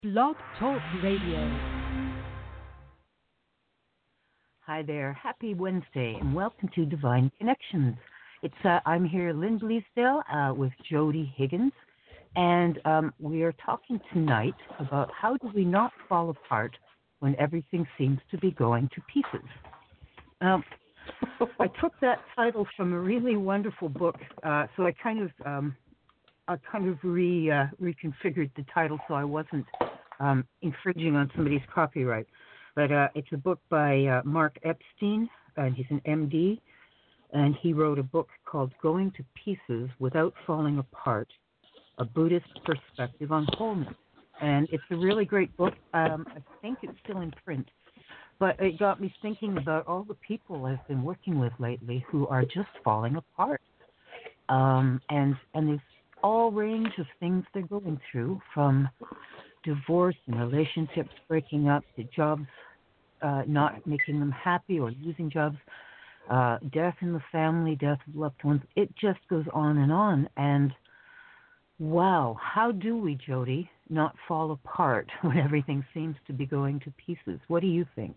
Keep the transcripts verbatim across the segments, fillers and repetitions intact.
Blog Talk Radio. Hi there. Happy Wednesday, and welcome to Divine Connections. It's uh, I'm here, Lynn Bleasdale, uh, with Jody Higgins, and um, we are talking tonight about how do we not fall apart when everything seems to be going to pieces. Um, I took that title from a really wonderful book, uh, so I kind of um, I kind of re uh, reconfigured the title so I wasn't um, infringing on somebody's copyright. But uh, it's a book by uh, Mark Epstein, and he's an M D, and he wrote a book called Going to Pieces Without Falling Apart, A Buddhist Perspective on Wholeness. And it's a really great book. Um, I think it's still in print. But it got me thinking about all the people I've been working with lately who are just falling apart. Um, and, and there's all range of things they're going through, from divorce and relationships breaking up to jobs uh, not making them happy or losing jobs, uh, death in the family, death of loved ones. It just goes on and on. And wow, how do we, Jody, not fall apart when everything seems to be going to pieces? What do you think?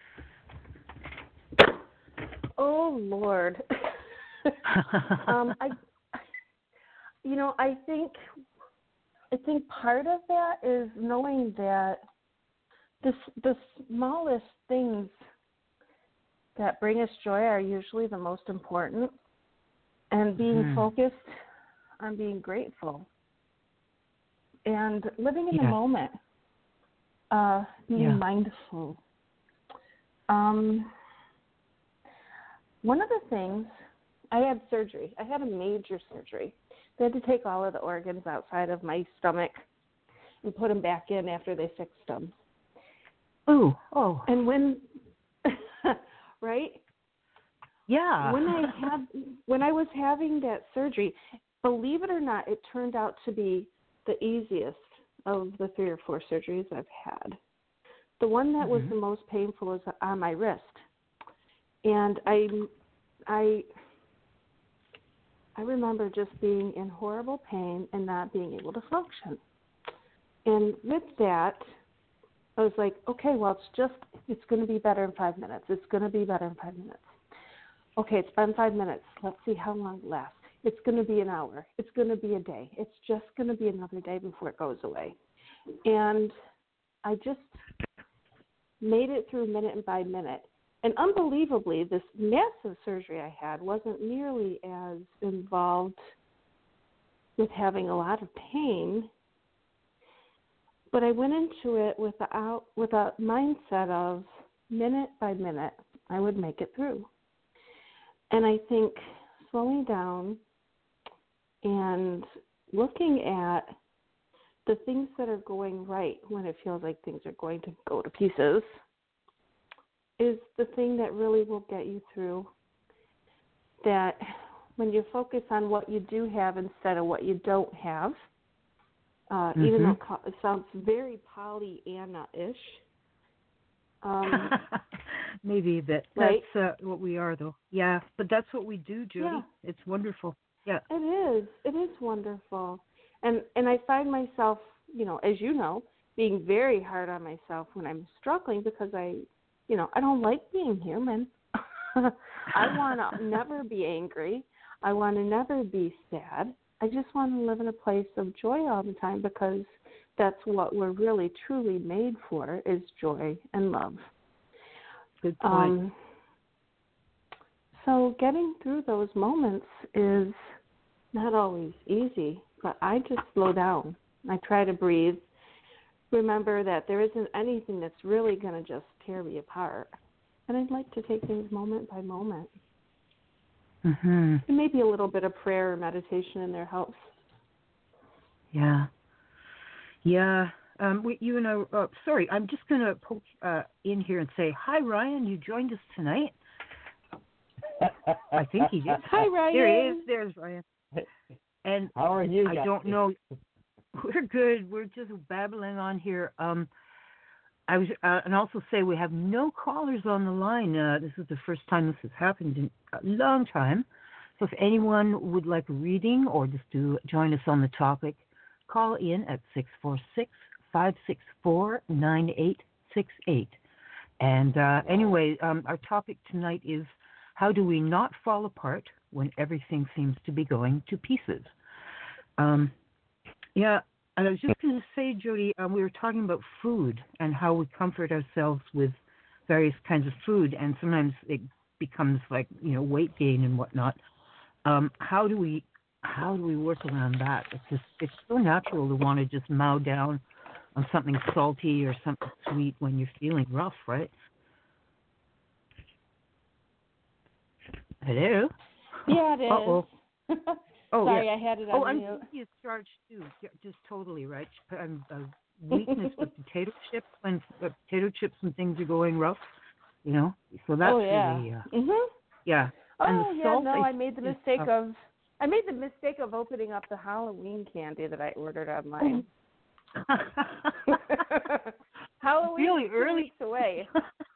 Oh, Lord. um, I, you know, I think I think part of that is knowing that this, the smallest things that bring us joy are usually the most important, and being mm. focused on being grateful and living in yeah. the moment, uh, being yeah. mindful. Um, one of the things, I had surgery. I had a major surgery. They had to take all of the organs outside of my stomach and put them back in after they fixed them. Oh, oh. And when, right? Yeah. When I had, when I was having that surgery, believe it or not, it turned out to be the easiest of the three or four surgeries I've had. The one that mm-hmm. was the most painful was on my wrist. And I, I, I remember just being in horrible pain and not being able to function. And with that, I was like, okay, well, it's just, it's going to be better in five minutes. It's going to be better in five minutes. Okay, it's been five minutes. Let's see how long it lasts. It's going to be an hour. It's going to be a day. It's just going to be another day before it goes away. And I just made it through minute by minute. And unbelievably, this massive surgery I had wasn't nearly as involved with having a lot of pain, but I went into it with a, out, with a mindset of minute by minute, I would make it through. And I think slowing down and looking at the things that are going right when it feels like things are going to go to pieces is the thing that really will get you through. That when you focus on what you do have instead of what you don't have, uh, mm-hmm. even though it sounds very Pollyanna-ish. Um, Maybe a bit. Right? That's uh, what we are, though. Yeah, but that's what we do, Jody. Yeah. It's wonderful. Yeah. It is. It is wonderful. And and I find myself, you know, as you know, being very hard on myself when I'm struggling because I, you know, I don't like being human. I want to never be angry. I want to never be sad. I just want to live in a place of joy all the time because that's what we're really, truly made for is joy and love. Good point. Um, so getting through those moments is not always easy, but I just slow down. I try to breathe. Remember that there isn't anything that's really going to just tear me apart. And I'd like to take things moment by moment. Mm-hmm. And maybe a little bit of prayer or meditation in there helps. Yeah. Yeah. Um, we, you know, uh, sorry, I'm just going to poke uh, in here and say, hi, Ryan, you joined us tonight. I think he did. Hi, Ryan. There he is. There's Ryan. And how are you guys? I don't know. We're good. We're just babbling on here. Um, I was, uh, and also say we have no callers on the line. Uh, this is the first time this has happened in a long time. So if anyone would like a reading or just to join us on the topic, call in at six four six, five six four, nine eight six eight. And uh, anyway, um, our topic tonight is how do we not fall apart when everything seems to be going to pieces? Um, yeah, and I was just going to say, Jody, um, we were talking about food and how we comfort ourselves with various kinds of food, and sometimes it becomes like, you know, weight gain and whatnot. Um, how do we how do we work around that? It's just it's so natural to want to just mow down on something salty or something sweet when you're feeling rough, right? Hello? Yeah, it is. Uh-oh. Oh, Sorry, yeah. I had it Oh, on I'm mute. guilty of charge too. Yeah, just totally right. I'm a weakness with potato chips when uh, potato chips and things are going rough, you know. So that's oh yeah. really, uh, Mhm. yeah. And Oh the yeah. salt, No, I I made the think, is, mistake uh, of I made the mistake of opening up the Halloween candy that I ordered online. Halloween really is two early. weeks away.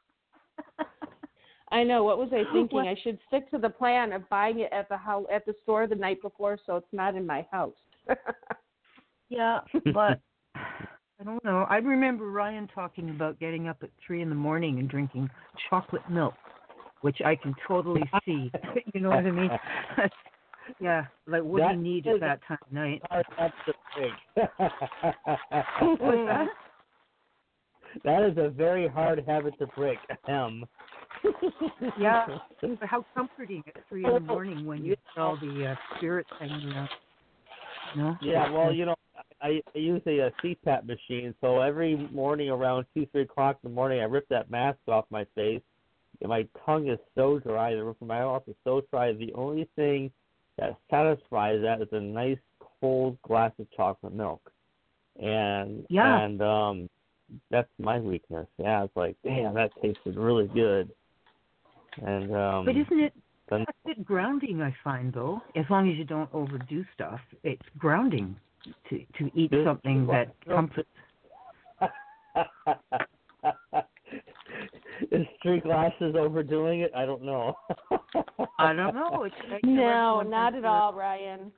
I know. What was I thinking? What? I should stick to the plan of buying it at the house, at the store the night before, so it's not in my house. Yeah, but I don't know. I remember Ryan talking about getting up at three in the morning and drinking chocolate milk, which I can totally see. You know what I mean? Yeah, like what That do you need is at that time of night? hard habit to break. What's that? That is a very hard habit to break. Ahem. Yeah, but how comforting at three in the morning when you get all the uh, spirits hanging around. You know? Yeah, well, you know, I, I use a, a C PAP machine, so every morning around two, three o'clock in the morning, I rip that mask off my face, and my tongue is so dry, the roof of my mouth is so dry. The only thing that satisfies that is a nice cold glass of chocolate milk, and Yeah. and um, that's my weakness. Yeah, it's like, damn, that tasted really good. And um, But isn't it then, a bit grounding, I find, though? As long as you don't overdo stuff, it's grounding to, to eat something that comforts. Is three glasses overdoing it? I don't know. I don't know. It's like No, not at all, Ryan.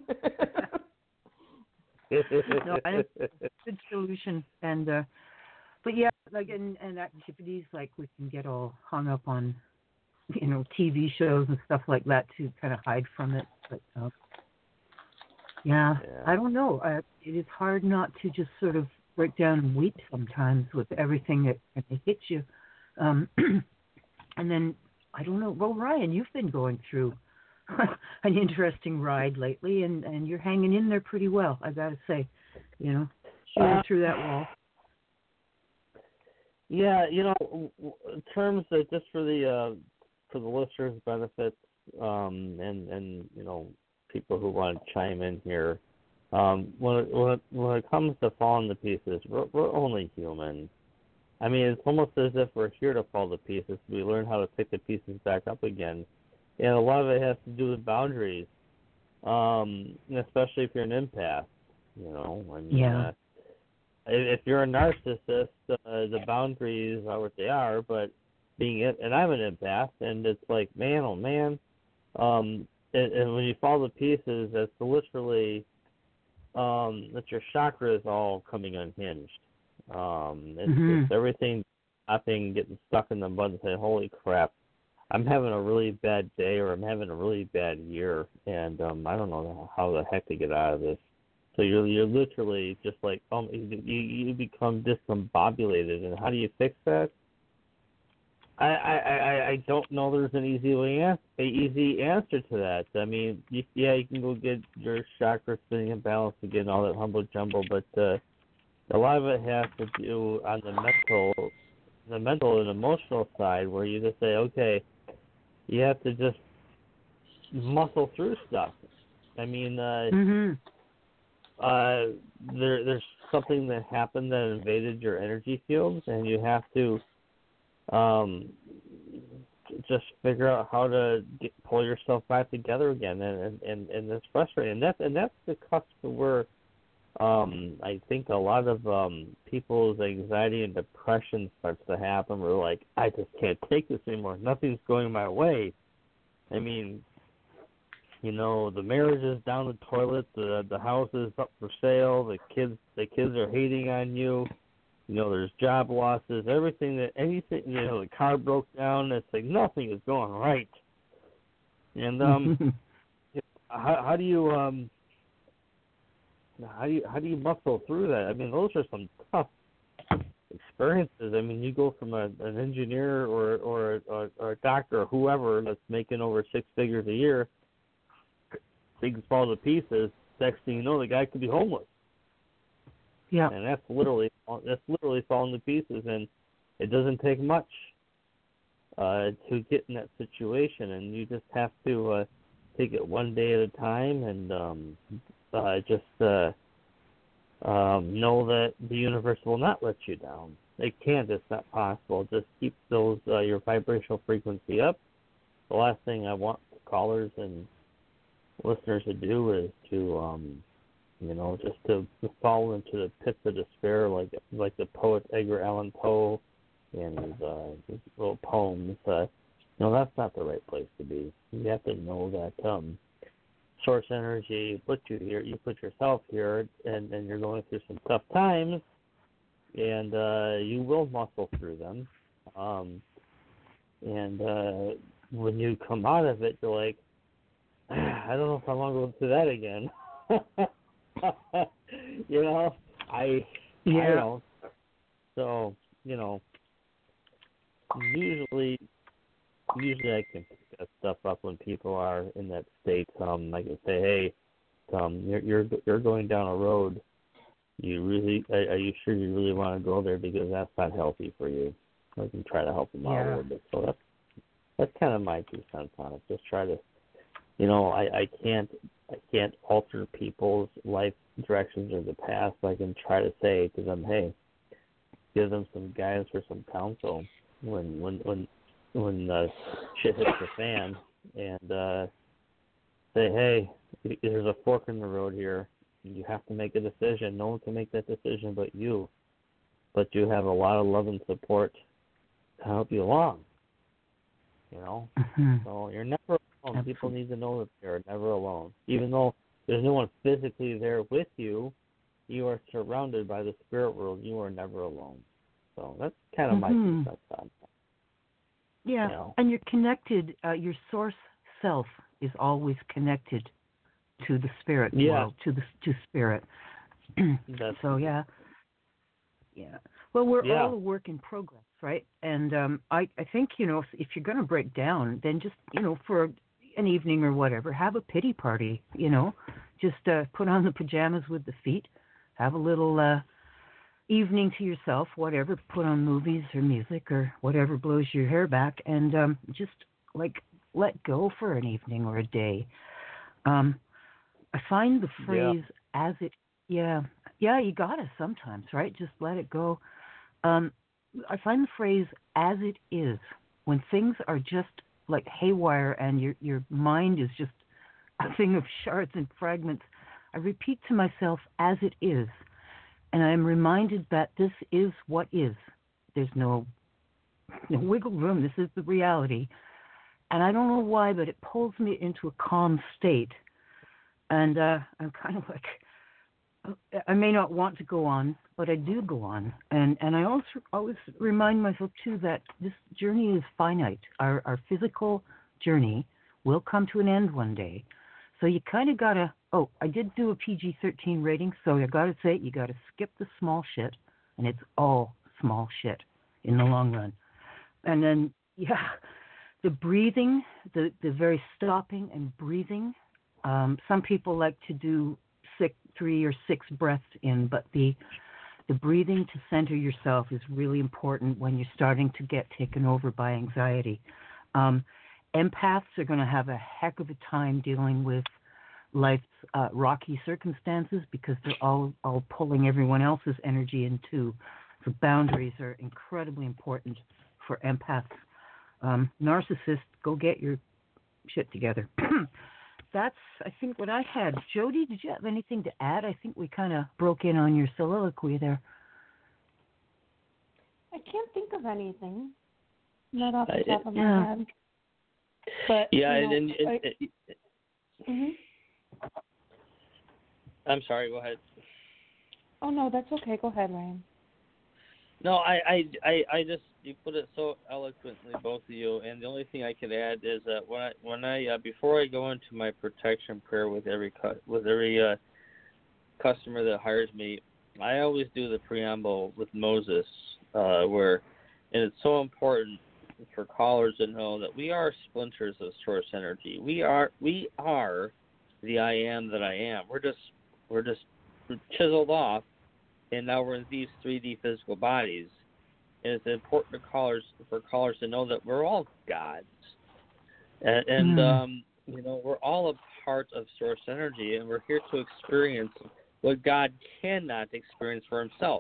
No, I don't, it's a good solution. And uh, but yeah, like in, in activities, like we can get all hung up on, you know, T V shows and stuff like that to kind of hide from it. But uh, yeah, Yeah. I don't know. Uh, it is hard not to just sort of break down and weep sometimes with everything that, that hits you. Um, and then I don't know. Well, Ryan, you've been going through an interesting ride lately, and, and you're hanging in there pretty well, I gotta say. You know, shooting Uh, through that wall. Yeah, you know, w- w- in terms of just for the uh, for the listeners' benefits, um, and and you know, people who want to chime in here, um, when it, when it, when it comes to falling to pieces, we're we're only human. I mean, it's almost as if we're here to fall to pieces. We learn how to pick the pieces back up again, and a lot of it has to do with boundaries, um, and especially if you're an empath. You know, I mean, Yeah. uh, if you're a narcissist, uh, the boundaries are what they are. But being it, and I'm an empath, and it's like, man, oh man, um, and, and when you fall to pieces, that's literally um, that your chakra is all coming unhinged. Um, it's Mhm. just everything, nothing getting stuck in the mud and saying, holy crap, I'm having a really bad day or I'm having a really bad year, and um, I don't know how the heck to get out of this. So you're you're literally just like, um, you you become discombobulated, and how do you fix that? I I, I, I don't know. There's an easy way an a easy answer to that. I mean, you, yeah, you can go get your chakra spinning and balance again, all that humble jumble, but uh, a lot of it has to do on the mental, the mental and emotional side, where you just say, okay, you have to just muscle through stuff. I mean, uh, Mhm. uh, there there's something that happened that invaded your energy fields, and you have to um, just figure out how to get, pull yourself back together again, and and and it's frustrating. And that's and that's the cusp where um, I think a lot of um, people's anxiety and depression starts to happen. We're like, I just can't take this anymore. Nothing's going my way. I mean, you know, the marriage is down the toilet, the the house is up for sale, the kids the kids are hating on you, you know, there's job losses, everything that anything, you know, the car broke down. It's like nothing is going right. And um, how how do you um how do you how do you muscle through that? I mean, those are some tough experiences. I mean, you go from a, an engineer or or, or or a doctor or whoever that's making over six figures a year, things fall to pieces. Next thing you know, the guy could be homeless. Yeah, and that's literally that's literally falling to pieces. And it doesn't take much uh, to get in that situation, and you just have to uh, take it one day at a time, and um, uh, just. Uh, Um, know that the universe will not let you down. It can't. It's not possible. Just keep those uh, your vibrational frequency up. The last thing I want callers and listeners to do is to, um, you know, just to, to fall into the pits of despair, like like the poet Edgar Allan Poe and his, uh, his little poems. Uh, you know, that's not the right place to be. You have to know that. Um, Source energy put you here, you put yourself here, and, and you're going through some tough times, and uh, you will muscle through them. Um, and uh, when you come out of it, you're like, I don't know if I want to go through that again. you know, I, yeah. I don't. So, you know, usually, usually I can pick that stuff up when people are in that state. Um, I can say, hey, um, you're you're you're going down a road. You really are, are you sure you really want to go there, because that's not healthy for you? I can try to help them out Yeah. a little bit. So that's that's kind of my two cents on it. Just try to, you know, I, I can't I can't alter people's life directions or the past. I can try to say to them, hey, give them some guidance or some counsel when when when. when uh, shit hits the fan, and uh, say, hey, there's a fork in the road here. You have to make a decision. No one can make that decision but you. But you have a lot of love and support to help you along. You know? Mm-hmm. So you're never alone. Absolutely. People need to know that they're never alone. Even though there's no one physically there with you, you are surrounded by the spirit world. You are never alone. So that's kind of Mm-hmm. my two cents on that. Yeah, You know. and you're connected. Uh, your source self is always connected to the spirit Yeah. world, to the to spirit. That's so yeah, yeah. Well, we're Yeah. all a work in progress, right? And um, I I think you know if, if you're going to break down, then just you know for an evening or whatever, have a pity party. You know, just uh, put on the pajamas with the feet, have a little. Uh, evening to yourself, whatever, put on movies or music or whatever blows your hair back, and um, just like let go for an evening or a day. Um, I find the phrase Yeah. as it, yeah, yeah, you gotta sometimes, right? Just let it go. Um, I find the phrase as it is when things are just like haywire and your your mind is just a thing of shards and fragments. I repeat to myself as it is. And I am reminded that this is what is. There's no, no wiggle room. This is the reality. And I don't know why, but it pulls me into a calm state. And uh, I'm kind of like, I may not want to go on, but I do go on. And and I also always remind myself, too, that this journey is finite. Our, our physical journey will come to an end one day. So you kind of got to, oh, I did do a P G thirteen rating, so I got to say, you got to skip the small shit, and it's all small shit in the long run. And then, yeah, the breathing, the, the very stopping and breathing. Um, some people like to do six, three or six breaths in, but the the breathing to center yourself is really important when you're starting to get taken over by anxiety. Um, empaths are going to have a heck of a time dealing with life's uh, rocky circumstances because they're all, all pulling everyone else's energy in too. So boundaries are incredibly important for empaths. Um, narcissists, go get your shit together. That's, I think, what I had. Jody, did you have anything to add? I think we kind of broke in on your soliloquy there. I can't think of anything. Not off the I- top of my yeah. head. But Yeah, you know, and, and, I, and Mhm. I'm sorry. Go ahead. Oh no, that's okay. Go ahead, Ryan. No, I, I, I, I just you put it so eloquently, both of you. And the only thing I could add is that when I, when I, uh, before I go into my protection prayer with every cu- with every uh, customer that hires me, I always do the preamble with Moses, uh, where, and it's so important for callers to know that we are splinters of source energy. We are, we are the I am that I am. We're just, we're just chiseled off. And now we're in these three D physical bodies. And it's important to callers, for callers to know that we're all gods. And, and Mm. um, you know, we're all a part of source energy, and we're here to experience what God cannot experience for himself.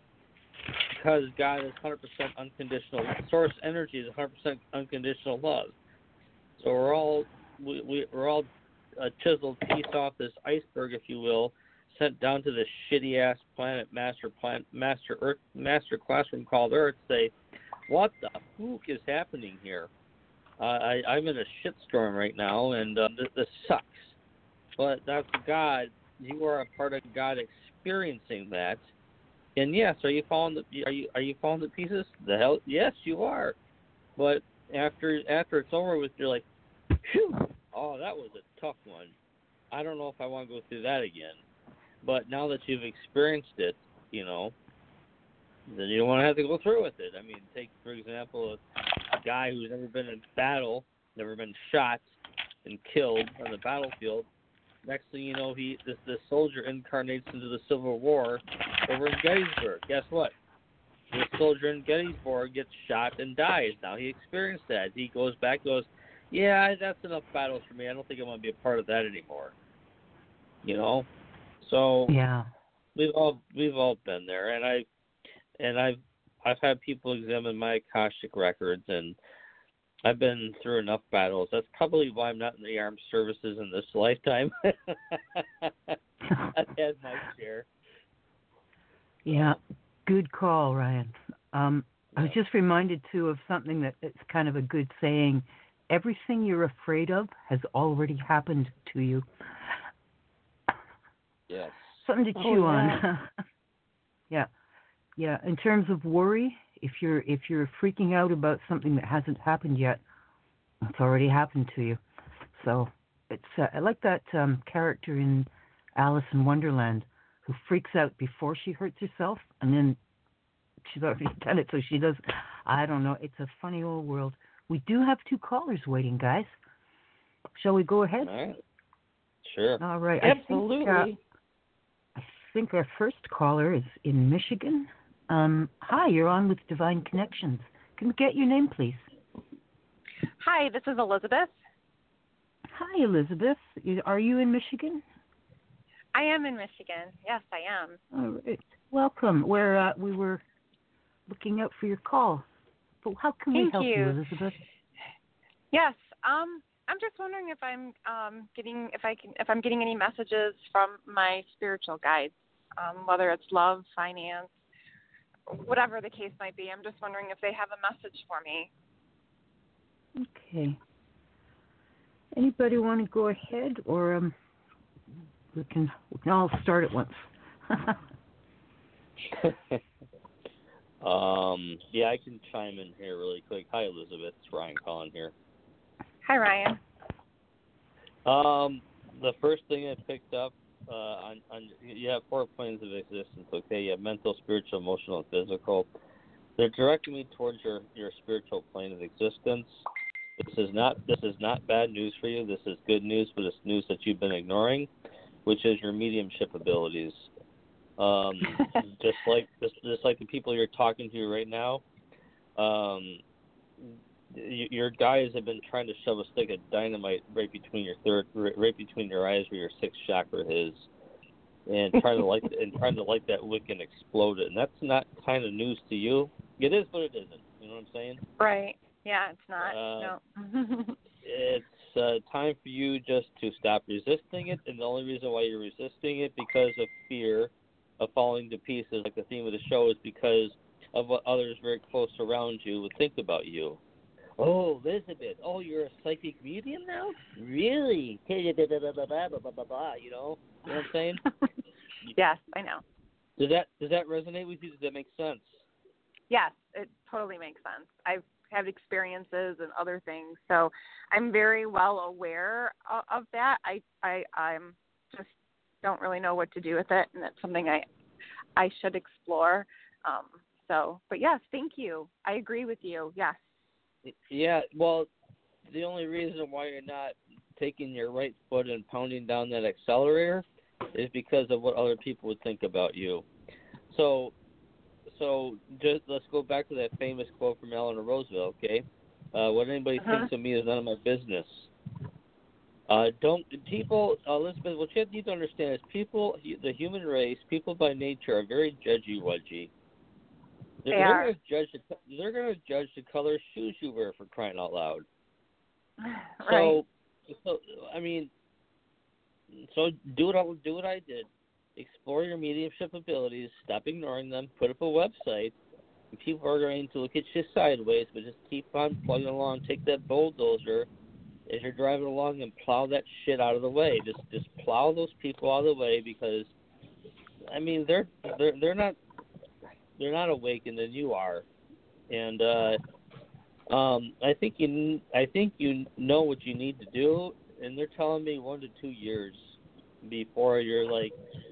Because God is one hundred percent unconditional. Source energy is one hundred percent unconditional love. So we're all, we, we, we're all a chiseled piece off this iceberg, if you will, sent down to this shitty ass planet master planet master Earth master classroom called Earth. Say, what the fuck is happening here? Uh, I I'm in a shitstorm right now, and uh, this, this sucks. But that's God. You are a part of God experiencing that. And yes, are you falling? To, are you are you falling to pieces? The hell, yes, you are. But after after it's over with, you're like, phew, oh, that was a tough one. I don't know if I want to go through that again. But now that you've experienced it, you know, then you don't want to have to go through with it. I mean, take, for example, a guy who's never been in battle, never been shot and killed on the battlefield. Next thing you know, he this, this soldier incarnates into the Civil War over in Gettysburg. Guess what? This soldier in Gettysburg gets shot and dies. Now he experienced that. He goes back, goes, yeah, that's enough battles for me. I don't think I want to be a part of that anymore. You know? So Yeah. we've all we've all been there, and I and I've I've had people examine my Akashic records, and I've been through enough battles. That's probably why I'm not in the armed services in this lifetime. I've had my share. Yeah, good call, Ryan. Um, I was just reminded too of something that it's kind of a good saying. Everything you're afraid of has already happened to you. Yes. Something to Oh, chew yeah. on. Yeah. Yeah. In terms of worry, if you're if you're freaking out about something that hasn't happened yet, it's already happened to you. So it's uh, I like that um, character in Alice in Wonderland who freaks out before she hurts herself, and then she's already done it. So she does. I don't know. It's a funny old world. We do have two callers waiting, guys. Shall we go ahead? All right. Sure. All right. Absolutely. I think, uh, I think our first caller is in Michigan. Um, hi, you're on with Divine Connections. Can we get your name, please? Hi, this is Elizabeth. Hi, Elizabeth. Are you in Michigan? I am in Michigan. Yes, I am. All right. Welcome. Where uh, we were looking out for your call. But how can we Thank help you, you. Elizabeth? Yes. Um, I'm just wondering if I'm um, getting if I can if I'm getting any messages from my spiritual guides, um, whether it's love, finance, whatever the case might be. I'm just wondering if they have a message for me. Okay. Anybody want to go ahead, or um, we can we can all start at once. um. Yeah, I can chime in here really quick. Hi, Elizabeth. It's Ryan calling here. Hi, Ryan. Um, the first thing I picked up uh, on, on you have four planes of existence. Okay, you have mental, spiritual, emotional, and physical. They're directing me towards your, your spiritual plane of existence. This is not this is not bad news for you. This is good news, but it's news that you've been ignoring, which is your mediumship abilities. Um, just like just, just like the people you're talking to right now. Um, your guys have been trying to shove a stick of dynamite right between your third, right between your eyes where your sixth chakra is, and trying to light and trying to light that wick and explode it. And that's not kind of news to you. It is, but it isn't. You know what I'm saying? Right. Yeah, it's not. Uh, no. It's uh, time for you just to stop resisting it, and the only reason why you're resisting it because of fear of falling to pieces, like the theme of the show, is because of what others very close around you would think about you. Oh, Elizabeth, oh, you're a psychic medium now? Really? You know, you know what I'm saying? Yes, I know. Does that does that resonate with you? Does that make sense? Yes, it totally makes sense. I've had experiences and other things, so I'm very well aware of, of that. I I I'm just don't really know what to do with it, and it's something I I should explore. Um, so, but yes, thank you. I agree with you. Yes. Yeah. Well, the only reason why you're not taking your right foot and pounding down that accelerator is because of what other people would think about you. So, so just let's go back to that famous quote from Eleanor Roosevelt. Okay, uh, what anybody Uh-huh. thinks of me is none of my business. Uh, don't people, Elizabeth? What you need to understand is people, the human race, people by nature are very judgy wudgy. They're, They they're are. going to judge. The, they're going to judge the color of shoes you wear, for crying out loud. Right. So, so I mean, so do what I do what I did. Explore your mediumship abilities. Stop ignoring them. Put up a website. And people are going to look at you sideways, but just keep on plugging along. Take that bulldozer as you're driving along and plow that shit out of the way. Just just plow those people out of the way because, I mean, they're they're they're not they're not awakened than you are, and uh, um, I think you I think you know what you need to do, and they're telling me one to two years before you're like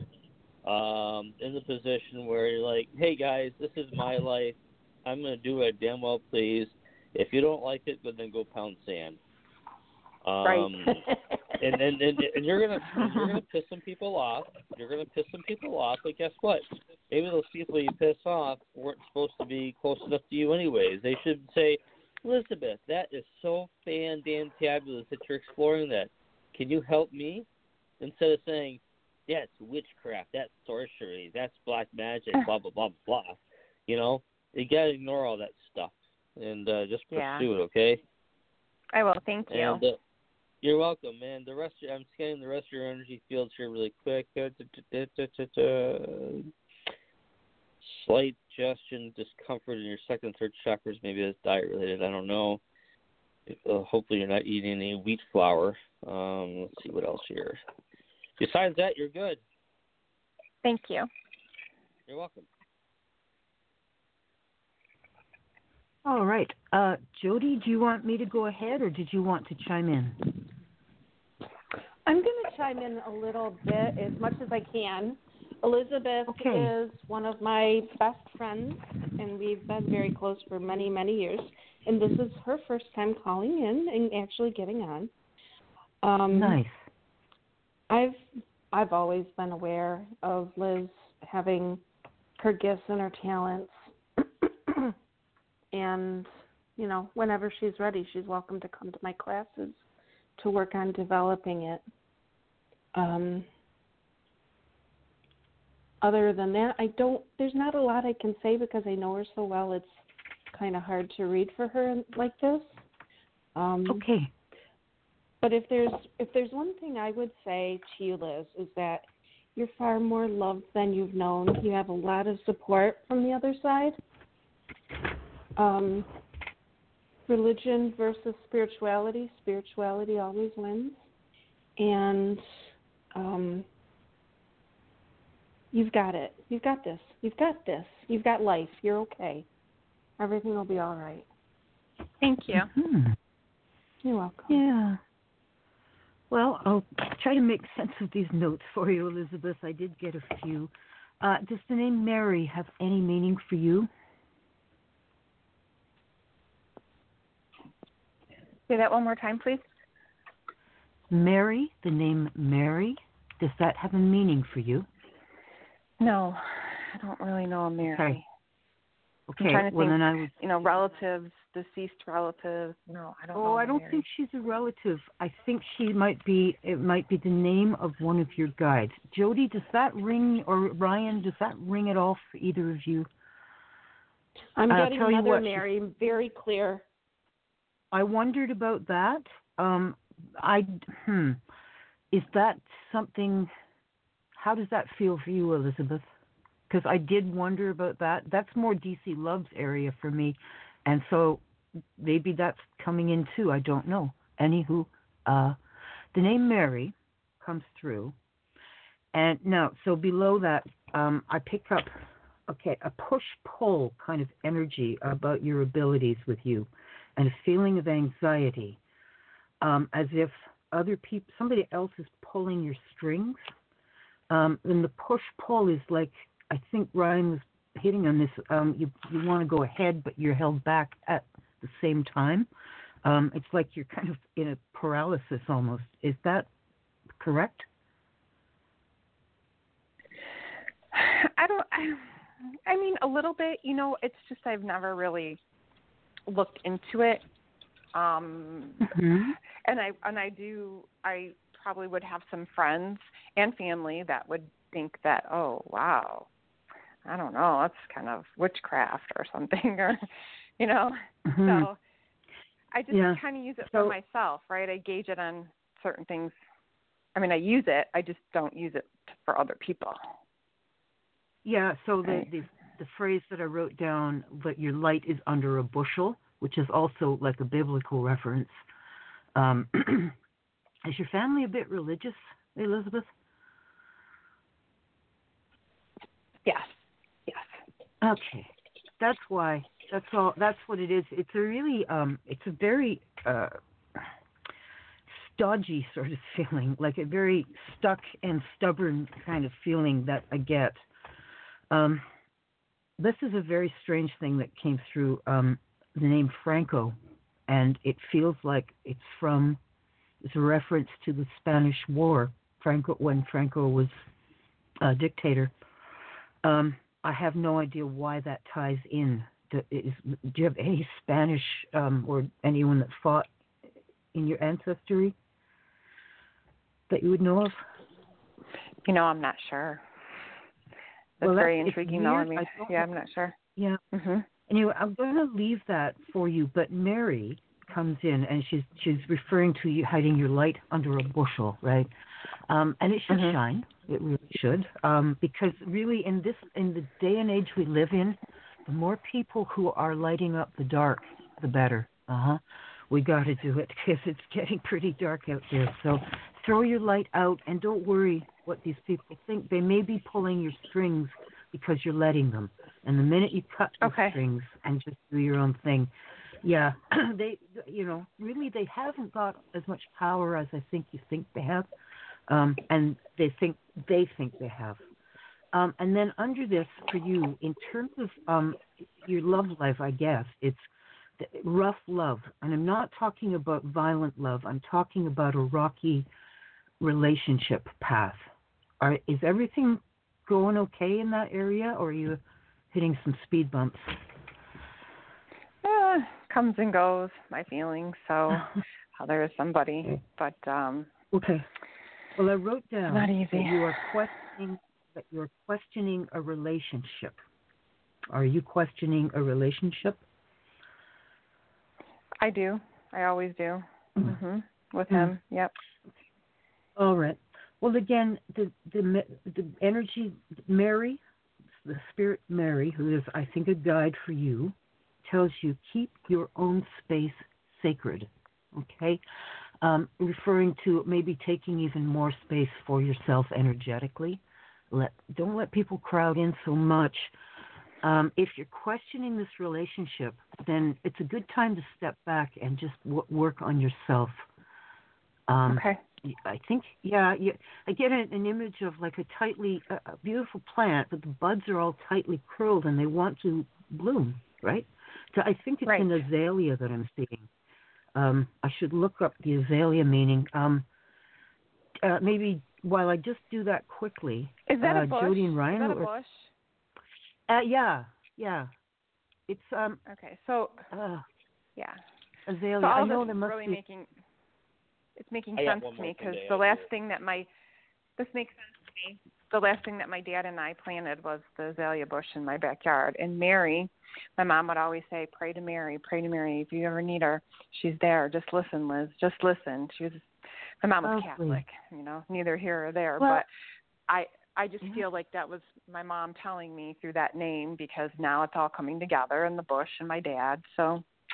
um, in the position where you're like, hey guys, this is my life. I'm gonna do what I damn well please. If you don't like it, then go pound sand. Um, Right. and, and, and and you're gonna and you're gonna piss some people off. You're gonna piss some people off, but guess what? Maybe those people you piss off weren't supposed to be close enough to you anyways. They should say, Elizabeth, that is so fan-damn-tabulous that you're exploring that. Can you help me? Instead of saying, that's witchcraft, that's sorcery, that's black magic, blah, blah, blah, blah. You know, you got to ignore all that stuff and uh, just pursue Yeah. it, okay? I will. Thank you. And, uh, you're welcome, man. The rest, of, I'm scanning the rest of your energy fields here really quick. Uh, da, da, da, da, da. Slight digestion, discomfort in your second and third chakras. Maybe that's diet related. I don't know. Uh, hopefully, you're not eating any wheat flour. Um, let's see what else here. Besides that, you're good. Thank you. You're welcome. All right. Uh, Jody, do you want me to go ahead, or did you want to chime in? I'm going to chime in a little bit, as much as I can. Elizabeth Okay. is one of my best friends, and we've been very close for many, many years. And this is her first time calling in and actually getting on. Um, Nice. I've I've always been aware of Liz having her gifts and her talents. And, you know, whenever she's ready, she's welcome to come to my classes to work on developing it. Um, other than that, I don't, there's not a lot I can say because I know her so well. It's kind of hard to read for her like this. Um, Okay. But if there's if there's one thing I would say to you, Liz, is that you're far more loved than you've known. You have a lot of support from the other side. Um, religion versus spirituality. Spirituality always wins. And um, you've got it. You've got this. You've got this. You've got life. You're okay. Everything will be all right. Thank you. Hmm. You're welcome. Yeah. Well, I'll try to make sense of these notes for you, Elizabeth. I did get a few. Uh, does the name Mary have any meaning for you? Say that one more time, please. Mary, the name Mary, does that have a meaning for you? No, I don't really know a Mary. Okay. Okay, I'm trying to well think, then I would... you know, relatives, deceased relatives. No, I don't know. Oh, a I don't Mary. think she's a relative. I think she might be, it might be the name of one of your guides. Jody, does that ring, or Ryan, does that ring at all for either of you? I'm I'll getting tell you Mother what, Mary very clear. I wondered about that. Um, I, hmm, is that something, how does that feel for you, Elizabeth? Because I did wonder about that. That's more D C Love's area for me. And so maybe that's coming in too. I don't know. Anywho, uh, the name Mary comes through. And now, so below that, um, I pick up, okay, a push-pull kind of energy about your abilities with you, and a feeling of anxiety, um, as if other people, somebody else is pulling your strings. Um, and the push-pull is like, I think Ryan was hitting on this. Um, you you want to go ahead, but you're held back at the same time. Um, it's like you're kind of in a paralysis almost. Is that correct? I don't. I, I mean, a little bit. You know, it's just I've never really looked into it. Um, Mm-hmm. And I and I do. I probably would have some friends and family that would think that, oh wow, I don't know, that's kind of witchcraft or something, or you know. Mm-hmm. So I just Yeah. kind of use it So, for myself, right? I gauge it on certain things. I mean, I use it. I just don't use it for other people. Yeah, so the, Right. the the phrase that I wrote down, that your light is under a bushel, which is also like a biblical reference. Um, is your family a bit religious, Elizabeth? Yes. Yes. Okay, that's why. That's all. That's what it is. It's a really, um, it's a very uh, stodgy sort of feeling, like a very stuck and stubborn kind of feeling that I get. Um, this is a very strange thing that came through, um, the name Franco, and it feels like it's from, it's a reference to the Spanish War, Franco, when Franco was a dictator. Um, I have no idea why that ties in. Do, is, do you have any Spanish um, or anyone that fought in your ancestry that you would know of? You know, I'm not sure. That's Well, very that's- it's intriguing, though. I weird. mean, I don't yeah, know. I'm not sure. Yeah. Mhm. Anyway, I'm going to leave that for you. But Mary comes in, and she's she's referring to you hiding your light under a bushel, right? Um, and it should Mhm. shine. It really should, um, because really, in this in the day and age we live in, the more people who are lighting up the dark, the better. Uh huh. We got to do it because it's getting pretty dark out there. So throw your light out, and don't worry what these people think. They may be pulling your strings because you're letting them. And the minute you cut the Okay. strings and just do your own thing, yeah, they, you know, really they haven't got as much power as I think you think they have, um, and they think they think they have. Um, and then under this, for you, in terms of um, your love life, I guess it's the rough love, and I'm not talking about violent love. I'm talking about a rocky relationship path. Are, is everything going okay in that area, or are you hitting some speed bumps? Uh, comes and goes, my feelings. So uh, there is somebody, Okay. but um, Okay. Well, I wrote down not easy. that you are questioning that you're questioning a relationship. Are you questioning a relationship? I do. I always do. Mm. Mhm. With Mm. him. Yep. All right. Well, again, the the the energy, Mary, the spirit Mary, who is, I think, a guide for you, tells you keep your own space sacred. Okay, um, referring to maybe taking even more space for yourself energetically. Let don't let people crowd in so much. Um, if you're questioning this relationship, then it's a good time to step back and just w- work on yourself. Um, Okay. I think, yeah, you, I get an, an image of like a tightly, a, a beautiful plant, but the buds are all tightly curled and they want to bloom, right? So I think it's Right. an azalea that I'm seeing. Um, I should look up the azalea meaning. Um, uh, maybe while I just do that quickly, Is that uh, a bush? Jody and Ryan, Is that a or- bush? uh, yeah, yeah, it's um, Okay. So uh, yeah. azalea. So all I of know this there is must really be. making it's making I got sense one to more me thing because to the add last here. thing that my this makes sense to me. The last thing that my dad and I planted was the azalea bush in my backyard. And Mary, my mom would always say, "Pray to Mary, pray to Mary. If you ever need her, she's there. Just listen, Liz. Just listen." She was my mom was Lovely. Catholic, you know, neither here or there. Well, but I I just yeah. feel like that was my mom telling me through that name because now it's all coming together and the bush and my dad. So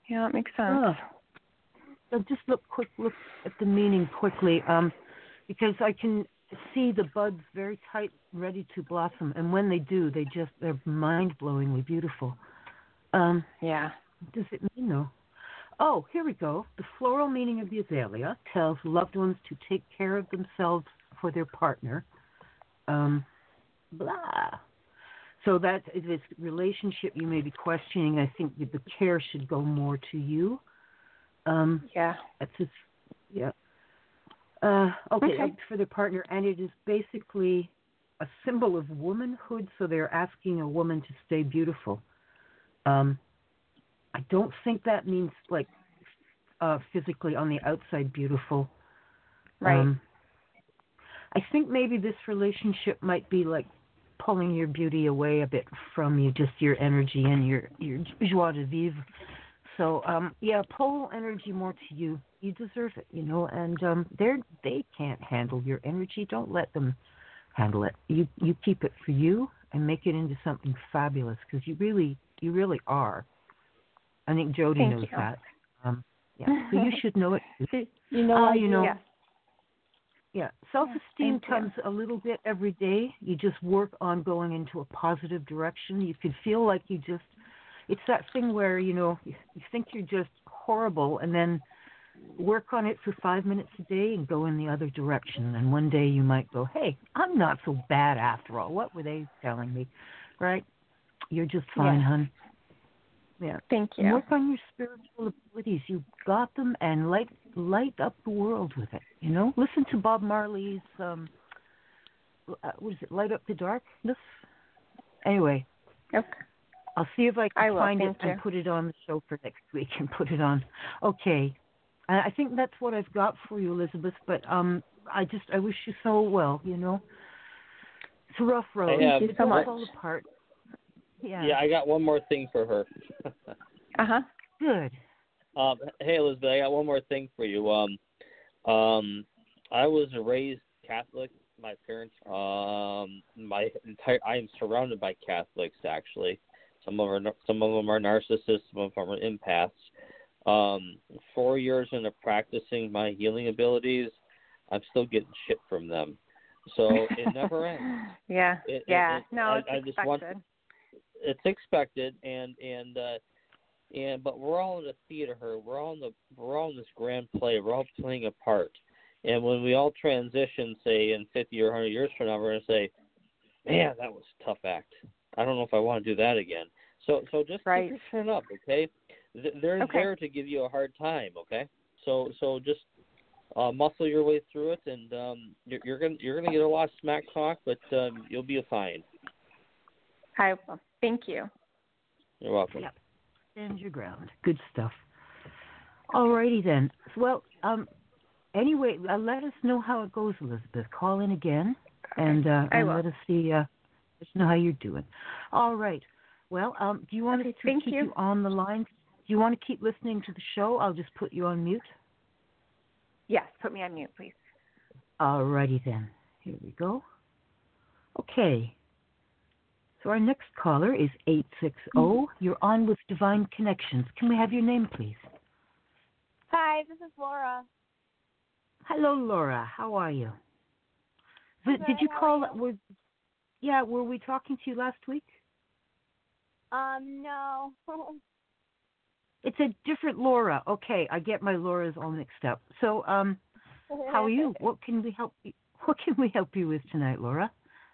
Yeah, that makes sense. Oh. So just look quick, look at the meaning quickly, um, because I can see the buds very tight, ready to blossom, and when they do, they just they're mind-blowingly beautiful. Um, Yeah. what does it mean, though? Oh, here we go. The floral meaning of the azalea tells loved ones to take care of themselves for their partner. Um, blah. So that is this relationship you may be questioning. I think the care should go more to you. Um, yeah. That's just, yeah. Uh, okay, Okay. for their partner, and it is basically a symbol of womanhood. So they're asking a woman to stay beautiful. Um, I don't think that means like uh, physically on the outside beautiful. Right. Um, I think maybe this relationship might be like pulling your beauty away a bit from you, just your energy and your your joie de vivre. So um, yeah, pull energy more to you. You deserve it, you know. And um, they they can't handle your energy. Don't let them handle it. You you keep it for you and make it into something fabulous because you really you really are. I think Jody Thank knows you. that. Um, yeah, so you should know it. Too. You know, uh, I you do. know. Yeah. Yeah, self-esteem Thank you. comes a little bit every day. You just work on going into a positive direction. You could feel like you just, it's that thing where, you know, you, you think you're just horrible and then work on it for five minutes a day and go in the other direction. And one day you might go, hey, I'm not so bad after all. What were they telling me? Right? You're just fine, Yeah. hon. Yeah. Thank And you. work on your spiritual abilities. You've got them, and light light up the world with it. You know, listen to Bob Marley's um, uh, what is it? Light Up the Darkness. Anyway, Okay. I'll see if I can I will. find Thank it you. and put it on the show for next week and put it on. Okay, I I think that's what I've got for you, Elizabeth. But um, I just I wish you so well. You know, it's a rough road. I have- Thank you It so does much. fall apart. Yeah. Yeah, I got one more thing for her. Uh huh. Good. um, hey, Elizabeth, I got one more thing for you. Um, um, I was raised Catholic. My parents, um, my entire, I am surrounded by Catholics. Actually, some of them are some of them are narcissists, some of them are empaths. Um, four years into practicing my healing abilities, I'm still getting shit from them. So it never ends. Yeah. It, yeah. it, it, no, I, it's I expected. just want, it's expected, and and uh, and but we're all in a theater here. We're all in the we're all in this grand play. We're all playing a part. And when we all transition, say in fifty or one hundred years from now, we're going to say, "Man, that was a tough act. I don't know if I want to do that again." So so just Right. keep your chin up, okay? They're Okay. there to give you a hard time, okay? So so just uh, muscle your way through it, and um, you're, you're gonna you're gonna get a lot of smack talk, but um, you'll be fine. I will. Thank you. You're welcome. Yep. Stand your ground. Good stuff. All righty then. Well, um, anyway, uh, let us know how it goes, Elizabeth. Call in again, and uh, I and will. let us see. Uh, let us know how you're doing. All right. Well, um, do you want Okay, us to thank keep you. you on the line? Do you want to keep listening to the show? I'll just put you on mute. Yes. Put me on mute, please. All righty then. Here we go. Okay. So our next caller is eight six zero. You're on with Divine Connections. Can we have your name, please? Hi, this is Laura. Hello, Laura. How are you? Did, Good, did you how call? are you? Were, yeah, were we talking to you last week? Um, no. It's a different Laura. Okay, I get my Lauras all mixed up. So, um, how are you? What can we help you? What can we help you with tonight, Laura?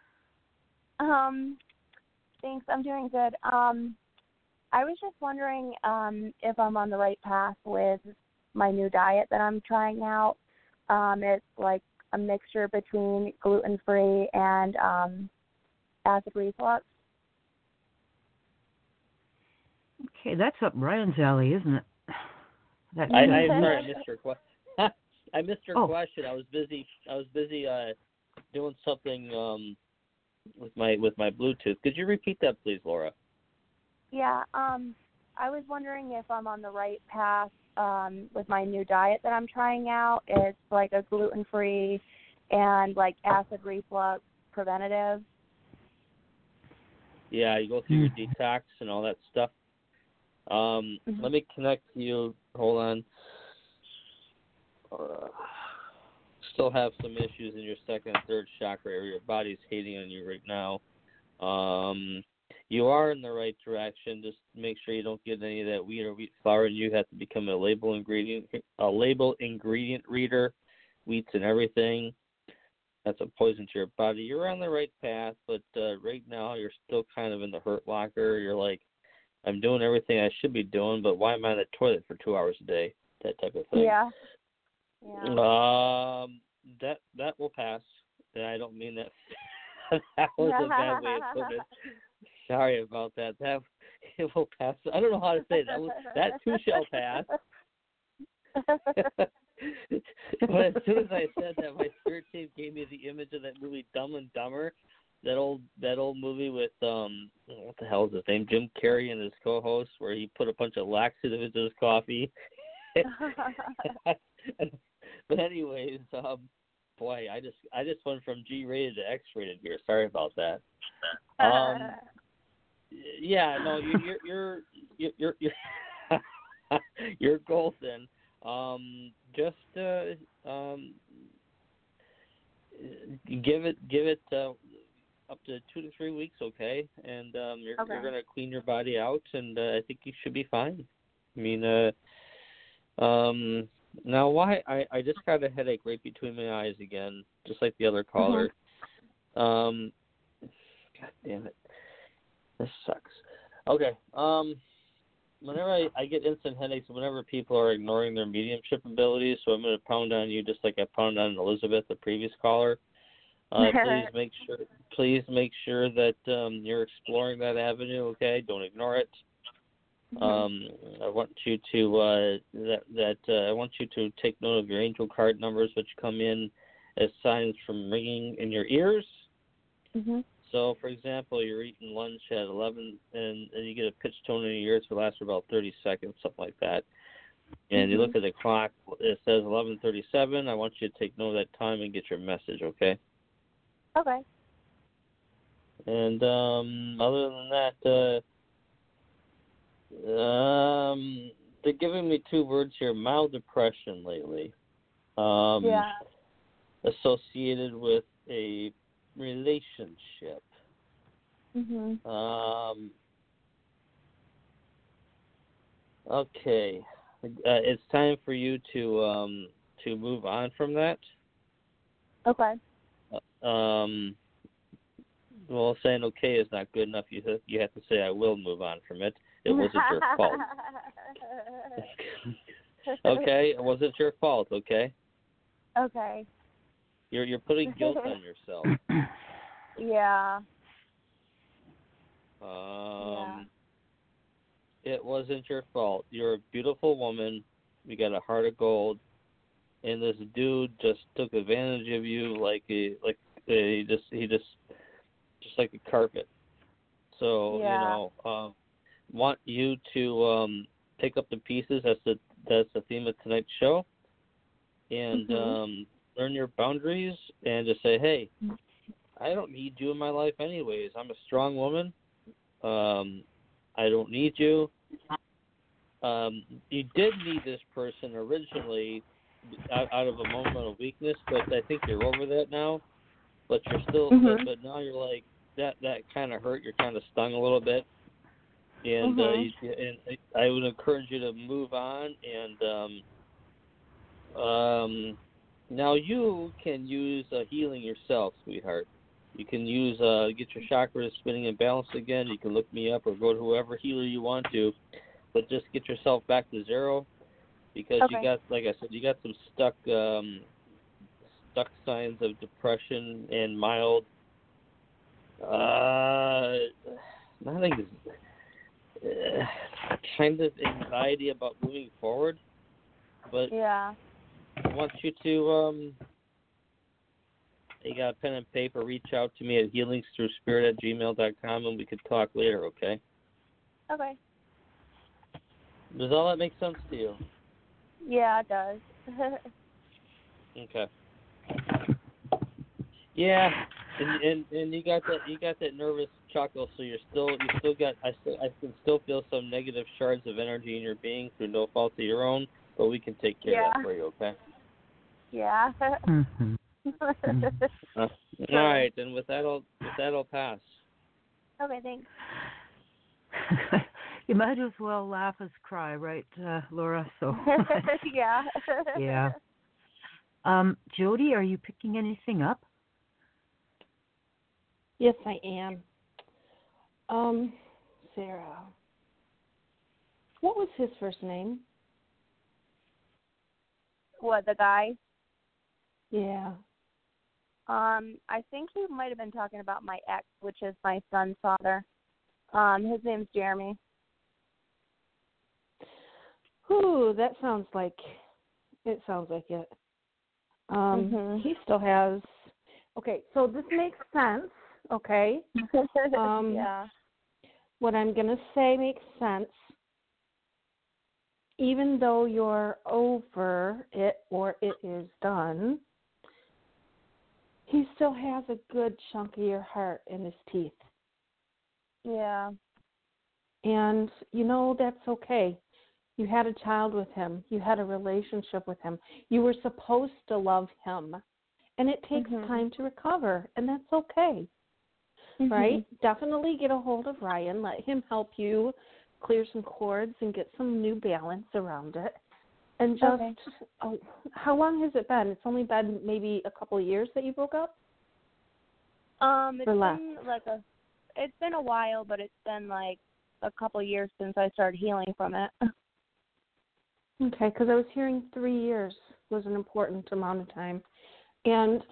um, thanks. I'm doing good. Um, I was just wondering um if I'm on the right path with my new diet that I'm trying out. Um, it's like a mixture between gluten-free and um acid reflux. Okay, that's up Brian's alley, isn't it? That I, kind I of Mhm. sorry, I food. missed your question. I missed your Oh. question. I was busy. I was busy uh, doing something um, with my with my Bluetooth. Could you repeat that, please, Laura? Yeah. Um, I was wondering if I'm on the right path um with my new diet that I'm trying out. It's like a gluten-free and like acid reflux preventative. Yeah, you go through your Mm. detox and all that stuff. Um, Mhm. Let me connect you. Hold on. Uh, still have some issues in your second and third chakra area. Your body's hating on you right now. Um, you are in the right direction. Just make sure you don't get any of that wheat or wheat flour, and you have to become a label ingredient a label ingredient reader. Wheats and everything. That's a poison to your body. You're on the right path, but uh, right now you're still kind of in the hurt locker. You're like, I'm doing everything I should be doing, but why am I on the toilet for two hours a day? That type of thing. Yeah. Yeah. Um, that that will pass. And I don't mean that. That was a bad way of putting it. Sorry about that. That it will pass. I don't know how to say that. That too shall pass. But as soon as I said that, my spirit team gave me the image of that movie Dumb and Dumber, that old that old movie with um what the hell is his name, Jim Carrey and his co-host, where he put a bunch of laxatives in his coffee. But anyways, um, boy, I just I just went from G-rated to X-rated here. Sorry about that. Um, yeah, no, you, you're you're you're you're you're, you're golden. Um, just uh, um, give it give it uh, up to two to three weeks, okay? And um, you're Okay. you're gonna clean your body out, and uh, I think you should be fine. I mean, uh, um, now why I, I just got a headache right between my eyes again, just like the other caller. Mm-hmm. Um, God damn it, this sucks. Okay. Um. Whenever I, I get instant headaches, whenever people are ignoring their mediumship abilities, so I'm going to pound on you just like I pounded on Elizabeth, the previous caller. Uh, please make sure, please make sure that um, you're exploring that avenue. Okay, don't ignore it. Mm-hmm. Um, I want you to uh, that that uh, I want you to take note of your angel card numbers, which come in as signs from ringing in your ears. Mm-hmm. So, for example, you're eating lunch at eleven, and, and you get a pitch tone in your ears for lasts for about thirty seconds, something like that. And mm-hmm. you look at the clock, it says eleven thirty-seven. I want you to take note of that time and get your message, okay? Okay. And um, other than that, uh, um, they're giving me two words here, mild depression lately. Um, yeah. Associated with a relationship. Mhm. Um. Okay, uh, it's time for you to um to move on from that. Okay. Uh, um. Well, saying okay is not good enough. You have, you have to say I will move on from it. It wasn't your fault. Okay, it wasn't your fault. Okay. Okay. You're you're putting guilt on yourself. Yeah. Um, yeah. It wasn't your fault. You're a beautiful woman. You got a heart of gold, and this dude just took advantage of you like a like a, he just he just just like a carpet. So yeah. you know, um, want you to um, pick up the pieces. That's the that's the theme of tonight's show, and. Mm-hmm. Um, Learn your boundaries and just say, hey, I don't need you in my life anyways. I'm a strong woman. Um, I don't need you. Um, you did need this person originally out, out of a moment of weakness, but I think you're over that now. But you're still, mm-hmm. but, but now you're like, that, that kind of hurt. You're kind of stung a little bit. And, mm-hmm. uh, you, and I would encourage you to move on and, um, um, now you can use uh, healing yourself, sweetheart. You can use uh, get your chakras spinning and balanced again. You can look me up or go to whoever healer you want to, but just get yourself back to zero because okay. you got, like I said, you got some stuck um, stuck signs of depression and mild, uh, not ex- uh, kind of anxiety about moving forward, but. Yeah. I want you to, um, you got a pen and paper, reach out to me at healingsthroughspirit at gmail dot com and we could talk later, okay? Okay. Does all that make sense to you? Yeah, it does. Okay. Yeah, and, and and you got that you got that nervous Choco, so you're still you still got I still I can still feel some negative shards of energy in your being through no fault of your own, but we can take care yeah. of that for you, okay? Yeah. Mm-hmm. Mm-hmm. Uh, all right, and with that I'll with that I'll pass. Okay, thanks. You might as well laugh as cry, right, uh, Laura? So yeah. yeah. Um, Jody, are you picking anything up? Yes, I am. Um, Sarah. What was his first name? What, the guy? Yeah. Um, I think he might have been talking about my ex, which is my son's father. Um, his name's Jeremy. Ooh, that sounds like it sounds like it. Um, Mm-hmm. He still has. Okay, so this makes sense. Okay. Um, yeah. What I'm gonna say makes sense. Even though you're over it or it is done, he still has a good chunk of your heart in his teeth. Yeah. And, you know, that's okay. You had a child with him. You had a relationship with him. You were supposed to love him. And it takes mm-hmm. time to recover, and that's okay. Mm-hmm. Right? Definitely get a hold of Ryan. Let him help you clear some cords and get some new balance around it. And just, okay. oh, how long has it been? It's only been maybe a couple of years that you broke up? Um, it's or less? been like a, it's been a while, but it's been like a couple of years since I started healing from it. Okay, because I was hearing three years was an important amount of time. And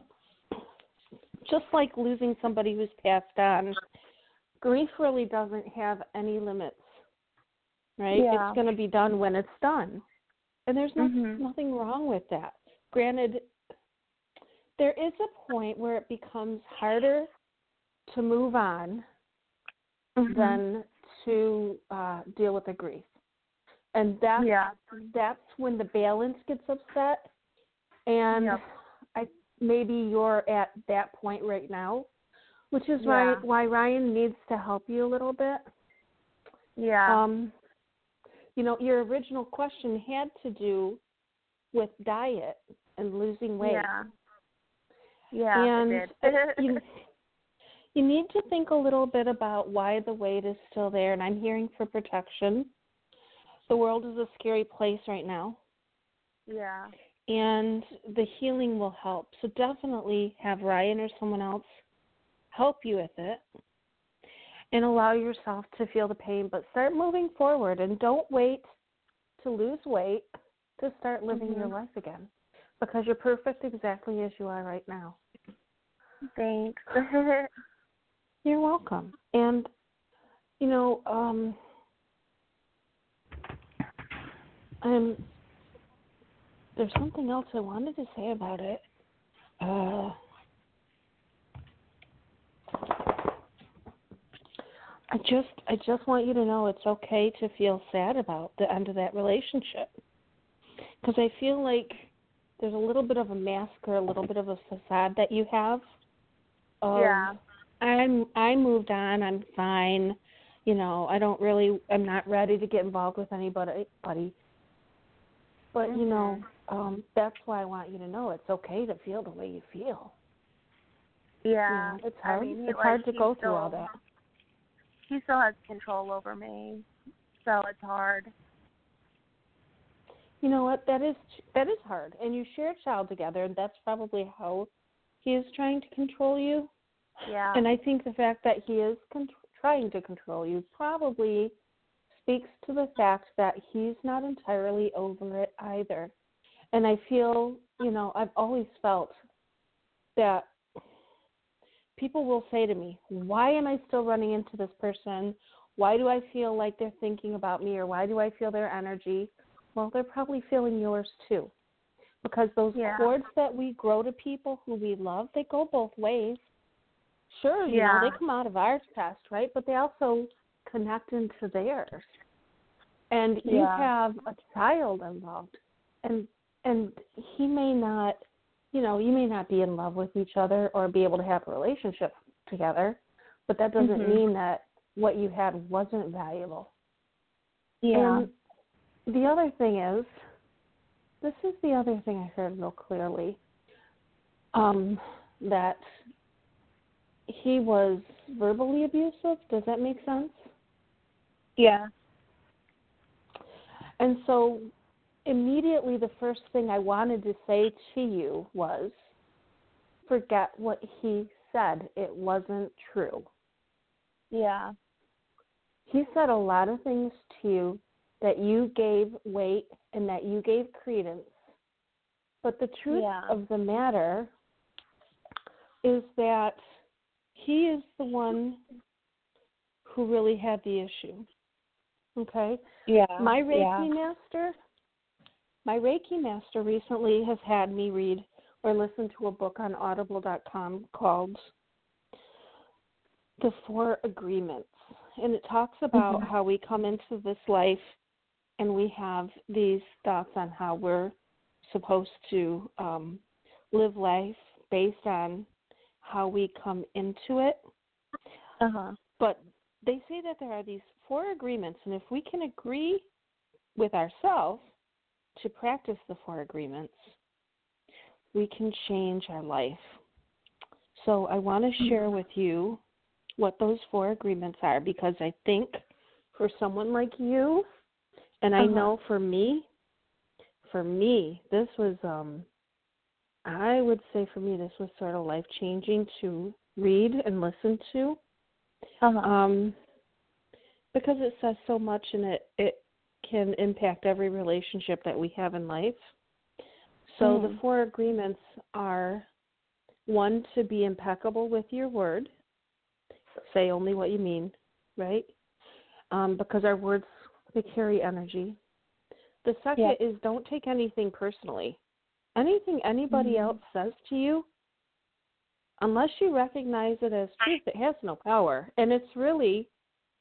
just like losing somebody who's passed on, grief really doesn't have any limits, right? Yeah. It's going to be done when it's done. And there's no, mm-hmm. nothing wrong with that. Granted, there is a point where it becomes harder to move on Mm-hmm. than to uh, deal with the grief. And that's, yeah. that's when the balance gets upset. And yep. I maybe you're at that point right now, which is yeah. why why Ryan needs to help you a little bit. Yeah. Um, you know, your original question had to do with diet and losing weight. Yeah. Yeah, and it did. you, you need to think a little bit about why the weight is still there, and I'm hearing for protection. The world is a scary place right now. Yeah. And the healing will help. So definitely have Ryan or someone else help you with it and allow yourself to feel the pain, but start moving forward and don't wait to lose weight to start living mm-hmm. your life again, because you're perfect exactly as you are right now. Thanks. You're welcome. And, you know, um, I'm... There's something else I wanted to say about it. Uh, I just, I just want you to know it's okay to feel sad about the end of that relationship, because I feel like there's a little bit of a mask or a little bit of a facade that you have. Of, yeah. I'm, I moved on. I'm fine. You know, I don't really, I'm not ready to get involved with anybody. Buddy. But mm-hmm. you know. Um, that's why I want you to know it's okay to feel the way you feel. Yeah, you know, it's hard. I mean, he, it's like, hard to go still, through all that. He still has control over me, so it's hard. You know what? That is that is hard. And you share a child together, and that's probably how he is trying to control you. Yeah. And I think the fact that he is con- trying to control you probably speaks to the fact that he's not entirely over it either. And I feel, you know, I've always felt that people will say to me, why am I still running into this person? Why do I feel like they're thinking about me, or why do I feel their energy? Well, they're probably feeling yours too. Because those yeah. cords that we grow to people who we love, they go both ways. Sure, you yeah. know, they come out of our chest, right? But they also connect into theirs. And you yeah. have a child involved. And And he may not, you know, you may not be in love with each other or be able to have a relationship together, but that doesn't Mhm. mean that what you had wasn't valuable. Yeah. And the other thing is, this is the other thing I heard real clearly, um, that he was verbally abusive. Does that make sense? Yeah. And so immediately the first thing I wanted to say to you was, forget what he said. It wasn't true. Yeah. He said a lot of things to you that you gave weight and that you gave credence. But the truth Yeah. of the matter is that he is the one who really had the issue. Okay? Yeah. My Reiki yeah. master, my Reiki master recently has had me read or listen to a book on audible dot com called The Four Agreements. And it talks about Mhm. how we come into this life and we have these thoughts on how we're supposed to um, live life based on how we come into it. Uh-huh. But they say that there are these four agreements, and if we can agree with ourselves to practice the four agreements, we can change our life. So I want to share with you what those four agreements are, because I think for someone like you, and I Uh-huh. know for me, for me, this was, um, I would say for me, this was sort of life-changing to read and listen to, Uh-huh. um, because it says so much and it, it can impact every relationship that we have in life. So Mm. the four agreements are, one, to be impeccable with your word. Say only what you mean, right? Um, because our words, they carry energy. The second Yeah. is, don't take anything personally. Anything anybody Mhm. else says to you, unless you recognize it as truth, it has no power. And it's really,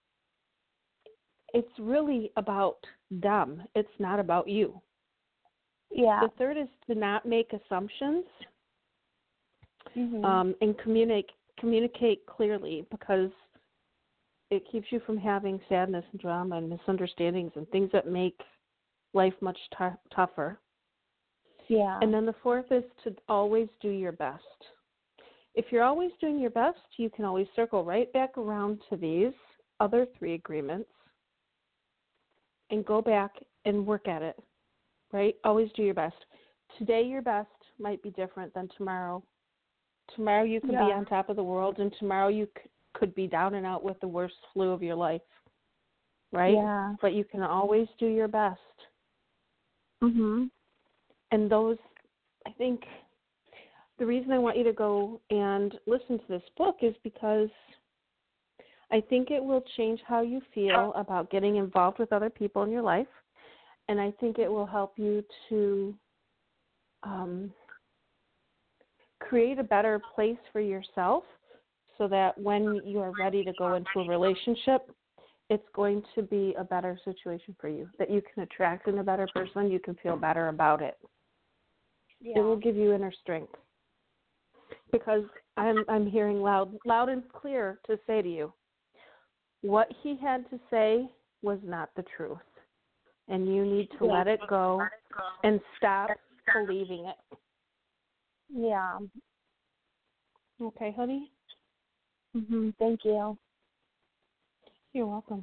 it's really about them. It's not about you. Yeah. The third is to not make assumptions Mhm. um, and communicate communicate clearly, because it keeps you from having sadness and drama and misunderstandings and things that make life much t- tougher. Yeah. And then the fourth is to always do your best. If you're always doing your best, you can always circle right back around to these other three agreements and go back and work at it, right? Always do your best. Today your best might be different than tomorrow. Tomorrow you could be Yeah. on top of the world, and tomorrow you c- could be down and out with the worst flu of your life, right? Yeah. But you can always do your best. Mhm. And those, I think, the reason I want you to go and listen to this book is because I think it will change how you feel about getting involved with other people in your life, and I think it will help you to um, create a better place for yourself, so that when you are ready to go into a relationship, it's going to be a better situation for you, that you can attract in a better person, you can feel better about it. Yeah. It will give you inner strength. Because I'm I'm hearing loud loud and clear to say to you, what he had to say was not the truth. And you need to Yeah. let it go and stop believing it. Yeah. Okay, honey? Mhm. Thank you. You're welcome.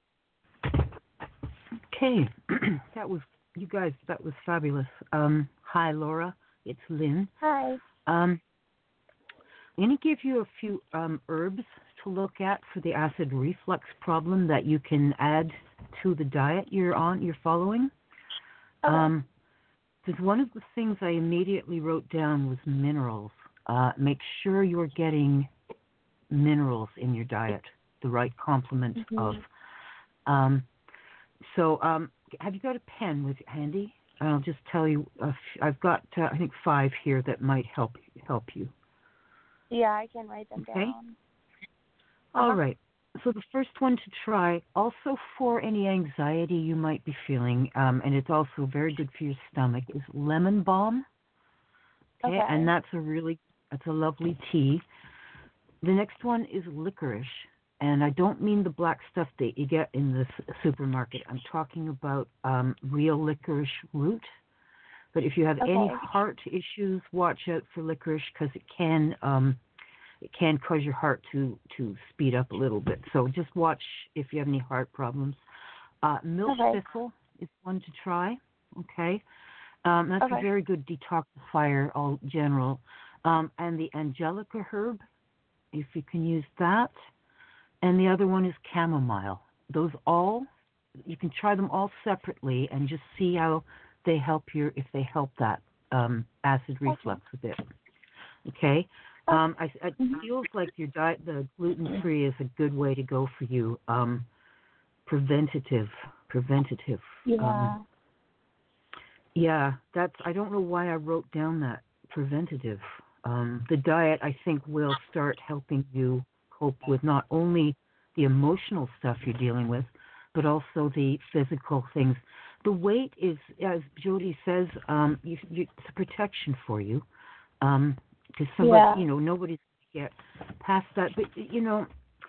Okay, that was, you guys, that was fabulous. Um, hi, Laura. It's Lynn. Hi. Um, I'm going to give you a few um, herbs to look at for the acid reflux problem that you can add to the diet you're on, you're following. Okay. Um, because one of the things I immediately wrote down was minerals. Uh, make sure you're getting minerals in your diet, the right complement Mhm. of. Um, so, um, have you got a pen with handy? I'll just tell you. A f- I've got, uh, I think, five here that might help help you. Yeah, I can write them Okay. down. All Uh-huh. right. So the first one to try, also for any anxiety you might be feeling, um, and it's also very good for your stomach, is lemon balm. Okay, Okay. and that's a really, that's a lovely tea. the next one is licorice. And I don't mean the black stuff that you get in the s- supermarket. I'm talking about um, real licorice root. But if you have Okay. any heart issues, watch out for licorice because it can um, it can cause your heart to, to speed up a little bit. So just watch if you have any heart problems. Uh, milk Okay. thistle is one to try. Okay, um, that's Okay. a very good detoxifier, all general. Um, and the angelica herb, if you can use that. And the other one is chamomile. Those all, you can try them all separately and just see how they help your, if they help that um, acid reflux a bit. Okay? Um, I, it feels like your diet, the gluten-free is a good way to go for you. Um, preventative, preventative. Yeah. Um, yeah, that's, I don't know why I wrote down that preventative. Um, the diet, I think, will start helping you cope with not only the emotional stuff you're dealing with, but also the physical things. The weight is, as Jody says, um, you, you, it's a protection for you, because somebody, Yeah. you know, nobody's going to get past that. But you know,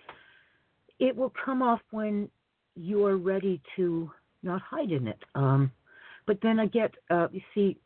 it will come off when you are ready to not hide in it. Um, but then I get, uh, you see,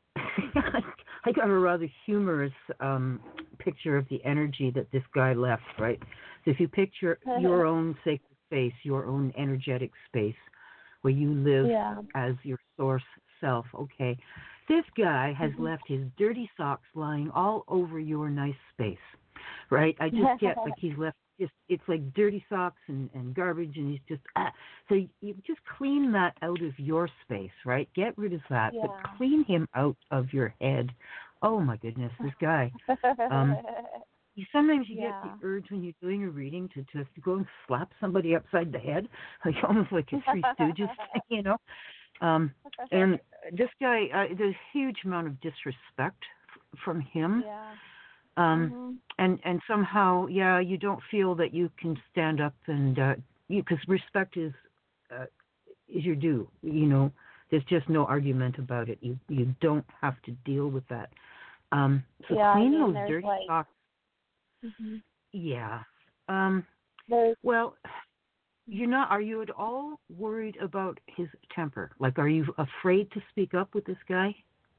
I got a rather humorous um, picture of the energy that this guy left, right? So if you picture your own sacred space, your own energetic space, where you live Yeah. as your source self, okay, this guy has Mm-hmm. left his dirty socks lying all over your nice space, right? I just get like he's left just, it's like dirty socks and, and garbage, and he's just, ah. So you, you just clean that out of your space, right? Get rid of that, Yeah. but clean him out of your head. Oh my goodness, this guy. Um, you sometimes you Yeah. get the urge when you're doing a reading to just go and slap somebody upside the head, like almost like a Three Stooges thing, you know. Um, and this guy, uh, there's a huge amount of disrespect f- from him. Yeah. Um, Mhm. and and somehow, yeah, you don't feel that you can stand up and uh, you because respect is uh, is your due. You know, there's just no argument about it. You you don't have to deal with that. Um, so Yeah, I clean mean, those there's dirty like, socks. hmm Yeah. Um, there's, well, you're not. Are you at all worried about his temper? Like, are you afraid to speak up with this guy?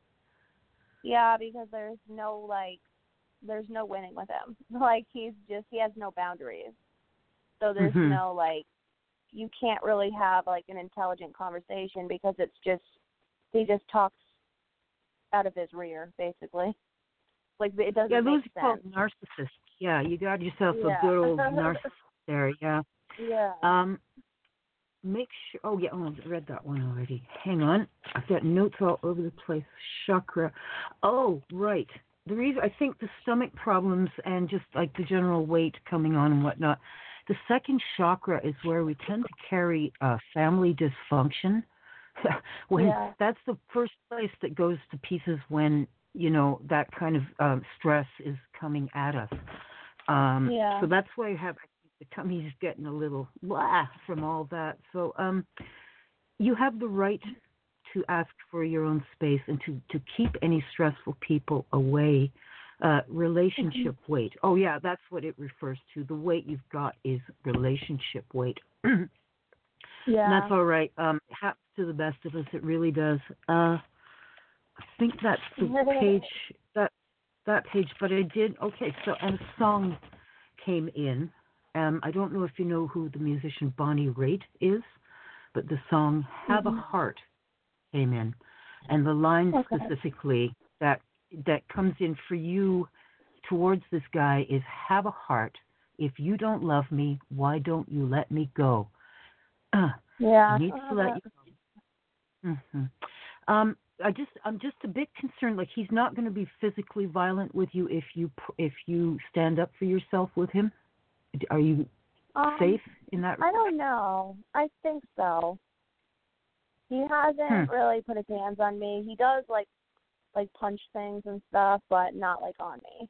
yeah, because there's no like, there's no winning with him. Like he's just, he has no boundaries. So there's Mhm. no like, you can't really have like an intelligent conversation because it's just, he just talks out of his rear, basically. Like it doesn't Yeah, those make are called sense. narcissists. Yeah, you got yourself Yeah. a good old narcissist there. Yeah. Yeah. Um, make sure. Oh yeah, oh, I read that one already. Hang on, I've got notes all over the place. Chakra. Oh, right. The reason I think the stomach problems and just like the general weight coming on and whatnot. The second chakra is where we tend to carry uh, family dysfunction. when Yeah. that's the first place that goes to pieces when you know that kind of um, stress is coming at us. Um, Yeah. So that's why I have I think the tummy's getting a little blah from all that. So um, you have the right to ask for your own space and to, to keep any stressful people away. Uh, relationship Mm-hmm. weight. Oh yeah, that's what it refers to. The weight you've got is relationship weight. And Yeah. that's all right. Um, it happens to the best of us. It really does. Uh, I think that's the page. That that page. But I did. Okay. So and a song came in. Um, I don't know if you know who the musician Bonnie Raitt is, but the song "Have Mhm. a Heart" came in, and the line Okay. specifically that that comes in for you towards this guy is "Have a heart. If you don't love me, why don't you let me go?" Uh, Yeah. he needs to let you go. hmm Um, I just, I'm just a bit concerned. Like he's not going to be physically violent with you if you if you stand up for yourself with him. Are you Um, safe in that? I don't know. I think so. He hasn't Hmm. really put his hands on me. He does like like punch things and stuff, but not like on me.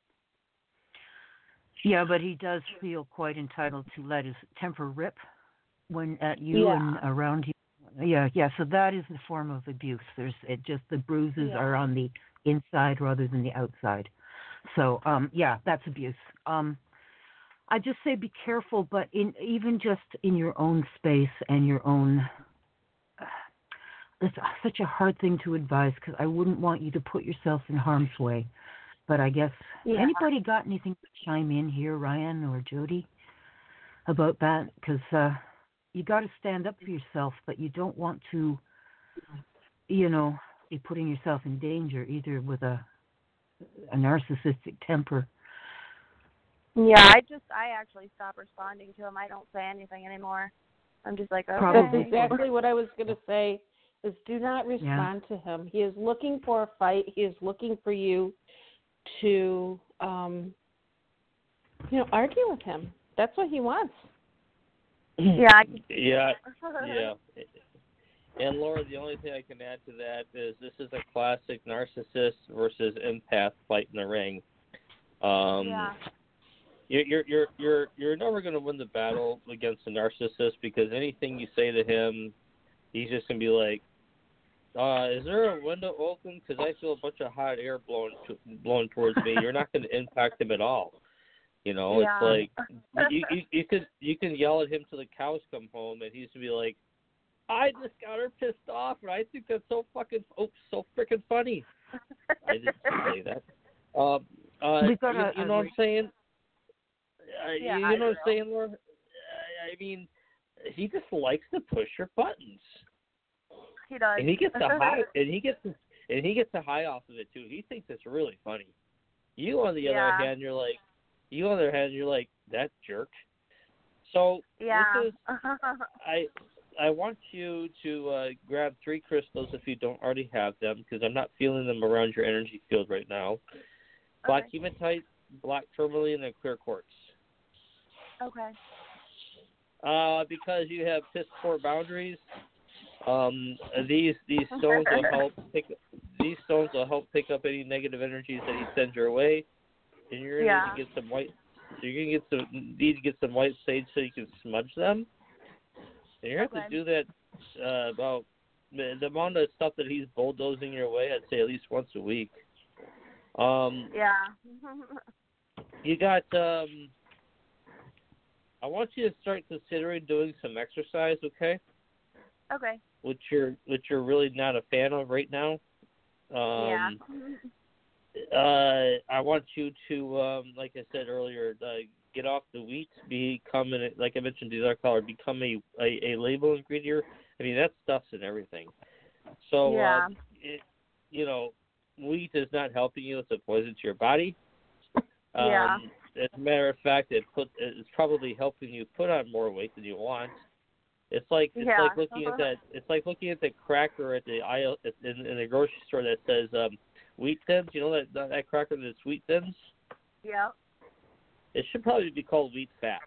Yeah, but he does feel quite entitled to let his temper rip when at you Yeah. and around you. Yeah, yeah. So that is the form of abuse. There's it just the bruises Yeah. are on the inside rather than the outside. So um, yeah, that's abuse. Um, I just say be careful, but in even just in your own space and your own, it's such a hard thing to advise because I wouldn't want you to put yourself in harm's way. But I guess Yeah. anybody got anything to chime in here, Ryan or Jody, about that? Because uh, you got to stand up for yourself, but you don't want to, you know, be putting yourself in danger either with a a narcissistic temper. Yeah, I just I actually stopped responding to him. I don't say anything anymore. I'm just like, okay. Probably. That's exactly what I was going to say, is do not respond yeah. to him. He is looking for a fight. He is looking for you to, um, you know, argue with him. That's what he wants. Yeah. I can yeah. Yeah. And Laura, the only thing I can add to that is this is a classic narcissist versus empath fight in the ring. Um, yeah. You're you're you're you're never going to win the battle against a narcissist because anything you say to him, he's just going to be like, uh, "Is there a window open? Because I feel a bunch of hot air blowing to, blowing towards me." You're not going to impact him at all. You know, yeah. it's like you, you you could you can yell at him till the cows come home, and he's going to be like, "I just got her pissed off, and I think that's so fucking oh so freaking funny." I didn't say that. Um, uh, We've got you, a, you a know what I'm saying? Uh, yeah, you, I you know what I'm do. saying, Laura? I mean, he just likes to push your buttons, He does. and he gets a high, and he gets, and he gets a high off of it too. He thinks it's really funny. You, on the yeah. other hand, you're like, you on the other hand, you're like that jerk. So yeah. this is, I, I want you to uh, grab three crystals if you don't already have them, because I'm not feeling them around your energy field right now. Black okay. hematite, black tourmaline, and clear quartz. Okay. Uh, because you have piss poor boundaries, um, these these stones will help pick these stones will help pick up any negative energies that he sends your way, and you're gonna yeah. need to get some white. So you're gonna get some need to get some white sage so you can smudge them. And you have okay. to do that uh, about the, the amount of stuff that he's bulldozing your way. I'd say at least once a week. Um, yeah. you got. Um, I want you to start considering doing some exercise, okay? Okay. Which you're which you're really not a fan of right now. Um, yeah. uh, I want you to, um, like I said earlier, uh, get off the wheat, become, an, like I mentioned to the other caller, become a, a, a label ingredient. I mean, that stuff's in everything. So, yeah. um, it, you know, wheat is not helping you. It's a poison to your body. Um, yeah. As a matter of fact, it put it's probably helping you put on more weight than you want. It's like it's yeah. like looking at that. It's like looking at the cracker at the aisle in, in the grocery store that says um, wheat thins. You know that that, that cracker that's wheat thins. Yeah. It should probably be called wheat fats.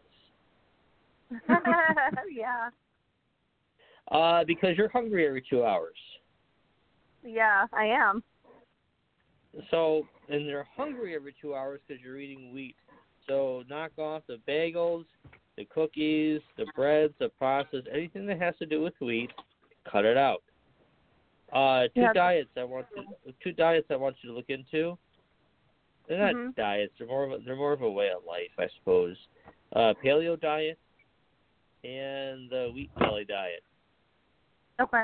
yeah. Uh, because you're hungry every two hours. Yeah, I am. So, and they're hungry every two hours because you're eating wheat. So knock off the bagels, the cookies, the breads, the pastas, anything that has to do with wheat, cut it out. Uh, two yeah. diets I want to, two diets I want you to look into. They're not mm-hmm. diets. They're more of a, they're more of a way of life, I suppose. Uh, paleo diet and the wheat belly diet. Okay.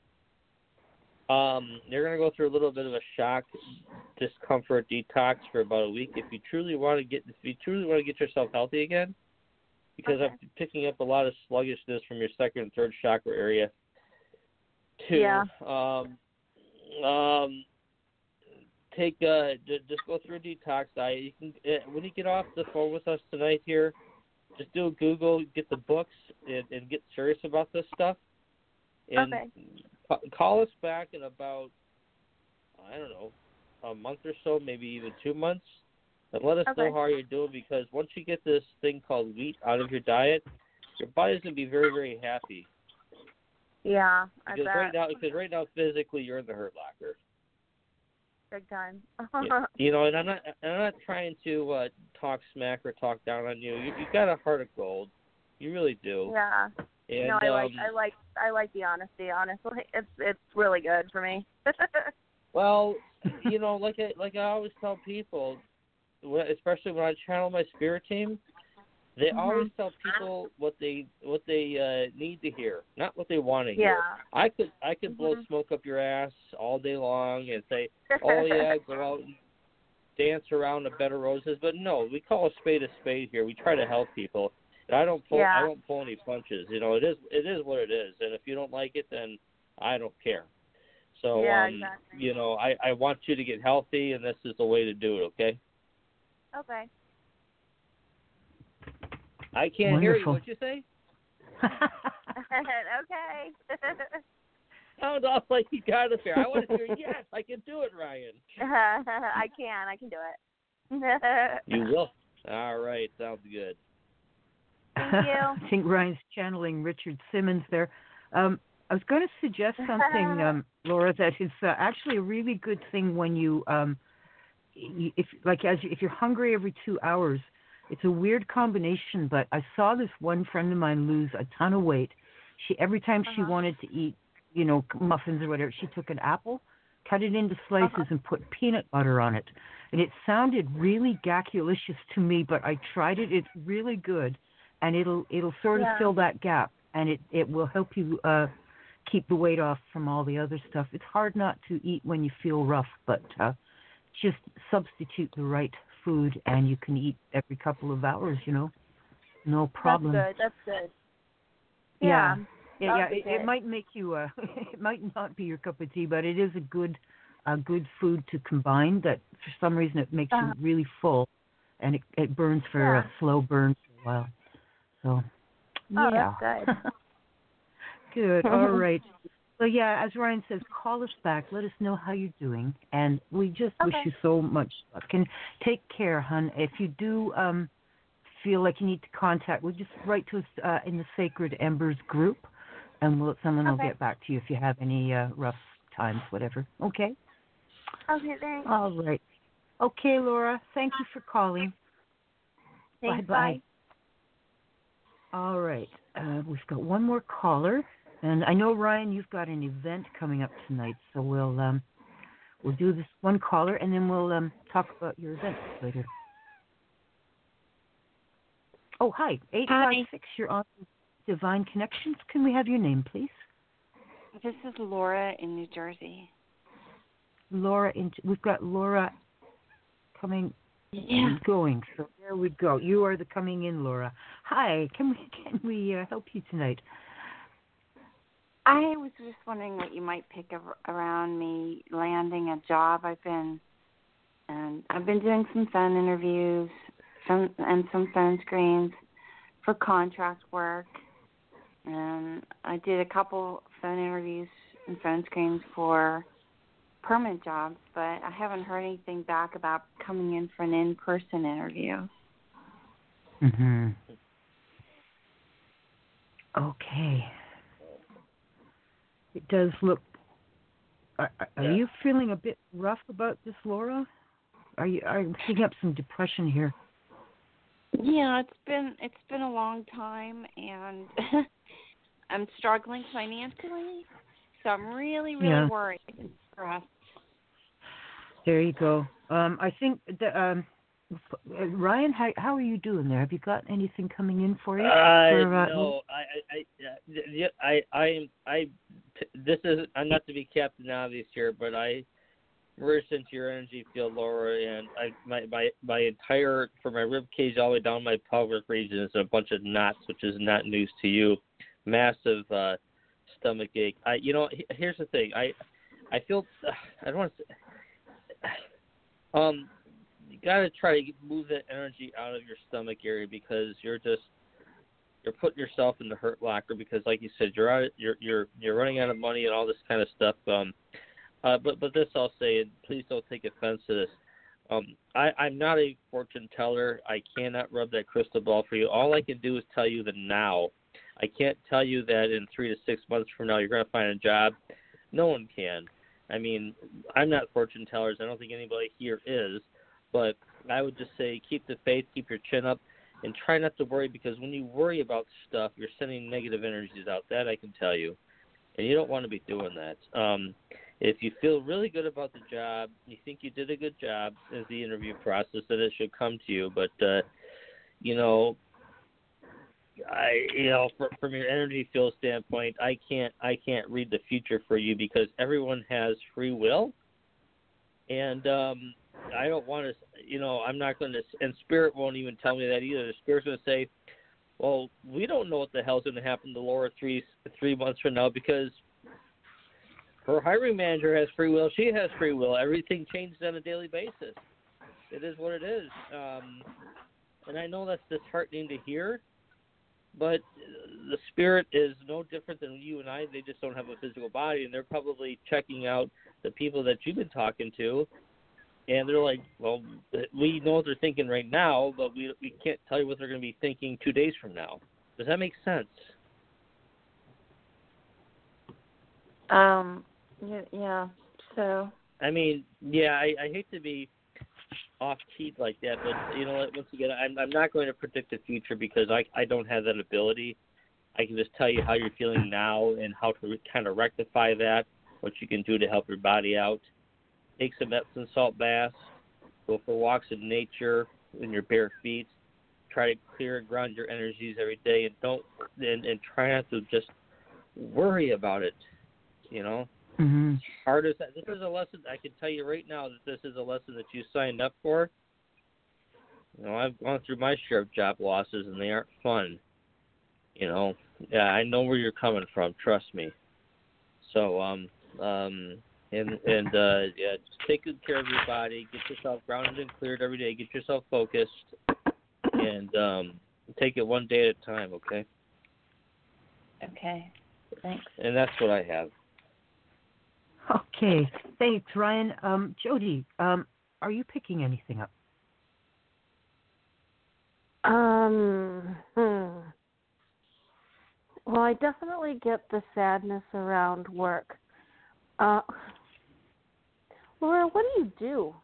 Um, you're going to go through a little bit of a shock, discomfort detox for about a week if you truly want to get if you truly want to get yourself healthy again, because okay. I'm picking up a lot of sluggishness from your second and third chakra area too. Yeah. Um, um, take uh, j- just go through a detox diet. You can uh, when you get off the phone with us tonight here, just do a Google, get the books, and, and get serious about this stuff. And okay. call us back in about, I don't know, a month or so, maybe even two months, and let us okay. know how you're doing, because once you get this thing called wheat out of your diet, your body's going to be very, very happy. Yeah, I because bet. right now, because right now, physically, you're in the hurt locker. Big time. you, you know, and I'm not, I'm not trying to uh, talk smack or talk down on you. You, you got a heart of gold. You really do. Yeah. And, no, I like um, I like I like the honesty. Honestly, it's it's really good for me. well, you know, like I like I always tell people, especially when I channel my spirit team, They Mhm. always tell people what they what they uh, need to hear, not what they want to Yeah. hear. I could I could blow Mhm. smoke up your ass all day long and say, oh yeah, go out and dance around a bed of roses, but no, we call a spade a spade here. We try to help people. And I don't pull Yeah. I don't pull any punches. You know, it is it is what it is, and if you don't like it, then I don't care. So Yeah, um, exactly. you know, I I want you to get healthy, and this is the way to do it. Okay. Okay. I can't hear you. Wonderful. What'd you say? Okay. Sound off like you got it there. I want to hear yes, I can do it, Ryan. I can. I can do it. You will. All right, sounds good. Thank you. I think Ryan's channeling Richard Simmons there. Um, I was going to suggest something, um, Laura, that is uh, actually a really good thing when you, um, y- if like as you, if you're hungry every two hours. It's a weird combination, but I saw this one friend of mine lose a ton of weight. She every time she Uh-huh. wanted to eat, you know, muffins or whatever, she took an apple, cut it into slices, Uh-huh. and put peanut butter on it. And it sounded really gaculicious to me, but I tried it. It's really good, and it'll it'll sort of Yeah. fill that gap, and it it will help you uh, keep the weight off from all the other stuff. It's hard not to eat when you feel rough, but uh, just substitute the right food, and you can eat every couple of hours. You know, no problem. That's good. That's good. Yeah. Yeah. Yeah, That yeah. would be It, it good. might make you. Uh, it might not be your cup of tea, but it is a good, a good food to combine. That for some reason it makes Uh-huh. you really full, and it it burns for Yeah. a slow burn for a while. So, Oh, yeah. that's good. Good. All right. So yeah, as Ryan says, call us back. Let us know how you're doing, and we just wish Okay. you so much luck. And take care, hon. If you do um, feel like you need to contact, we'll just write to us uh, in the Sacred Embers group, and we'll, someone will Okay. get back to you if you have any uh, rough times, whatever. Okay. Okay, thanks. All right. Okay, Laura. Thank you for calling. Thanks. Bye-bye. All right. Uh, we've got one more caller. And I know, Ryan, you've got an event coming up tonight, so we'll um, we'll do this one caller, and then we'll um, talk about your event later. Oh, hi, eight five six. You're on Divine Connections. Can we have your name, please? This is Laura in New Jersey. Laura. In, we've got Laura coming Yeah. and going. So there we go. You are the coming in, Laura. Hi. Can we can we uh, help you tonight? I was just wondering what you might pick ar- around me landing a job. I've been, and I've been doing some phone interviews, some and some phone screens for contract work, and I did a couple phone interviews and phone screens for permanent jobs, but I haven't heard anything back about coming in for an in-person interview. Mm-hmm. Okay. It does look. Are, are Yeah. you feeling a bit rough about this, Laura? Are you are you picking up some depression here? Yeah, it's been it's been a long time, and I'm struggling financially, so I'm really really Yeah. worried and stressed. There you go. Um, I think that um, Ryan, how how are you doing there? Have you got anything coming in for you? Uh, for, uh, no, I, I, I, I, I, am, I. This is. I'm not to be Captain Obvious here, but I merged into your energy field, Laura, and I, my, my, my entire, from my rib cage all the way down my pelvic region is a bunch of knots, which is not news to you. Massive uh, stomach ache. I, you know, here's the thing. I, I feel. I don't want to. Um, you gotta try to move that energy out of your stomach area because you're just you're putting yourself in the hurt locker because, like you said, you're out, you're you're you're running out of money and all this kind of stuff. Um, uh, but but this I'll say, and please don't take offense to this. Um, I, I'm not a fortune teller. I cannot rub that crystal ball for you. All I can do is tell you the now. I can't tell you that in three to six months from now you're going to find a job. No one can. I mean, I'm not fortune tellers. I don't think anybody here is. But I would just say keep the faith, keep your chin up, and try not to worry because when you worry about stuff, you're sending negative energies out. That I can tell you. And you don't want to be doing that. Um, if you feel really good about the job, you think you did a good job as the interview process, then it should come to you. But, uh, you know, I, you know, for, from your energy field standpoint, I can't, I can't read the future for you because everyone has free will, and um, I don't want to, you know, I'm not going to, and Spirit won't even tell me that either. The Spirit's going to say, well, we don't know what the hell's going to happen to Laura three three months from now because her hiring manager has free will. She has free will. Everything changes on a daily basis. It is what it is. Um, and I know that's disheartening to hear, but the Spirit is no different than you and I. They just don't have a physical body, and they're probably checking out the people that you've been talking to, and they're like, well, we know what they're thinking right now, but we we can't tell you what they're going to be thinking two days from now. Does that make sense? Um, yeah, yeah. So. I mean, yeah, I, I hate to be off-key like that, but, you know what, once again, I'm, I'm not going to predict the future because I, I don't have that ability. I can just tell you how you're feeling now and how to re- kind of rectify that, what you can do to help your body out. Take some Epsom salt baths, go for walks in nature in your bare feet, try to clear and ground your energies every day, and don't and, and try not to just worry about it, you know. Mm-hmm. Hard as that. This is a lesson, I can tell you right now that this is a lesson that you signed up for. You know, I've gone through my share of job losses, and they aren't fun. You know, yeah, I know where you're coming from. Trust me. So, um, um, and and uh, yeah, just take good care of your body. Get yourself grounded and cleared every day. Get yourself focused, and um, take it one day at a time. Okay. Okay. Thanks. And that's what I have. Okay, thanks, Ryan. Um, Jody, um, are you picking anything up? Um, hmm. Well, I definitely get the sadness around work. Uh, Laura, what do you do?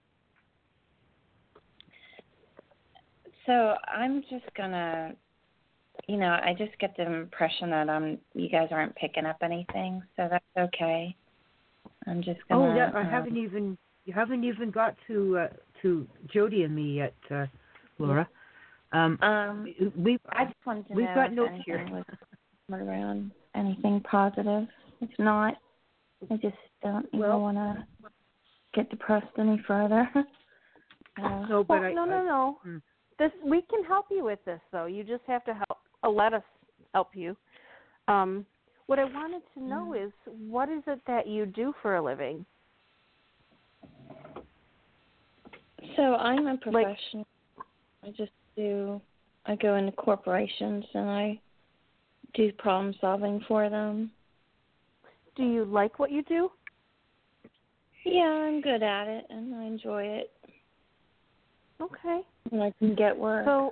So I'm just gonna, you know, I just get the impression that um, you guys aren't picking up anything, so that's okay. I'm just gonna. Oh, yeah, I um, haven't even you haven't even got to uh, to Jody and me yet, uh, Laura. Um, um, we I just wanted to we've know got if notes anything here. was coming around, anything positive. If not, I just don't even Well- want to get depressed any further. uh, No, but well, I, no, no, I, no. hmm. This we can help you with this, though. You just have to help. Uh, let us help you. Um, what I wanted to know Mm. is, what is it that you do for a living? So I'm a Like- professional. I just do. I go into corporations and I do problem solving for them. Do you like what you do? Yeah, I'm good at it and I enjoy it. Okay. And I can get work. So,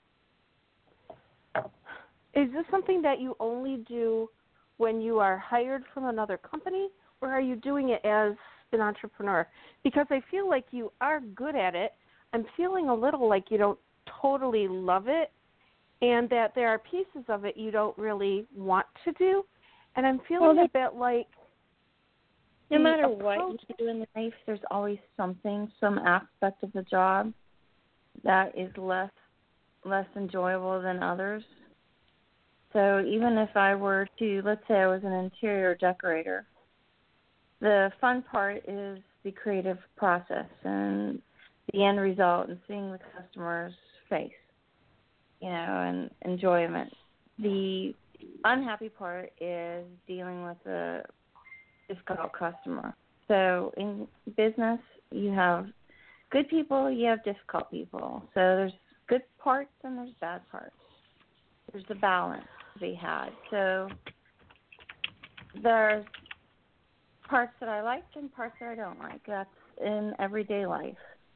is this something that you only do when you are hired from another company, or are you doing it as an entrepreneur? Because I feel like you are good at it. I'm feeling a little like you don't totally love it, and that there are pieces of it you don't really want to do. And I'm feeling Well, a bit like no the matter what approach- you do in life, there's always something, some aspect of the job that is less less enjoyable than others. So even if I were to, let's say I was an interior decorator, the fun part is the creative process and the end result and seeing the customer's face, you know, and enjoyment. The unhappy part is dealing with a difficult customer. So in business, you have good people, you have difficult people. So there's good parts and there's bad parts. There's a balance to be had. So there's parts that I like and parts that I don't like. That's in everyday life.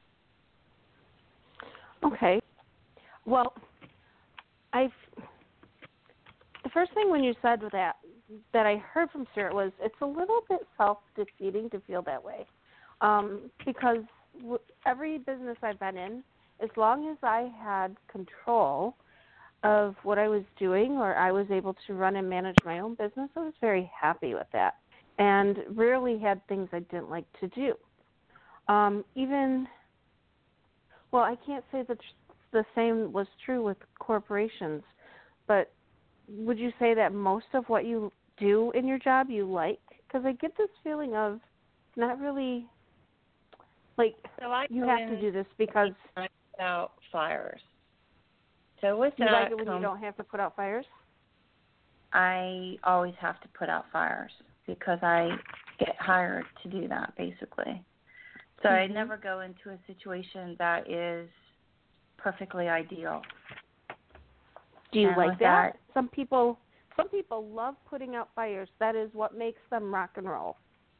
Okay. Well, I've the first thing when you said that that I heard from Stuart was it's a little bit self-defeating to feel that way, um, because w- every business I've been in, as long as I had control of what I was doing, or I was able to run and manage my own business, I was very happy with that, and rarely had things I didn't like to do. Um, even Well, I can't say that the same was true with corporations, but would you say that most of what you do in your job you like? Because I get this feeling of not really, like, So I you go have in to do this because without fires. So with you that like it when comes, you don't have to put out fires? I always have to put out fires because I get hired to do that, basically. So Mm-hmm. I never go into a situation that is perfectly ideal. Do you And like with that? that? Some people, some people love putting out fires. That is what makes them rock and roll.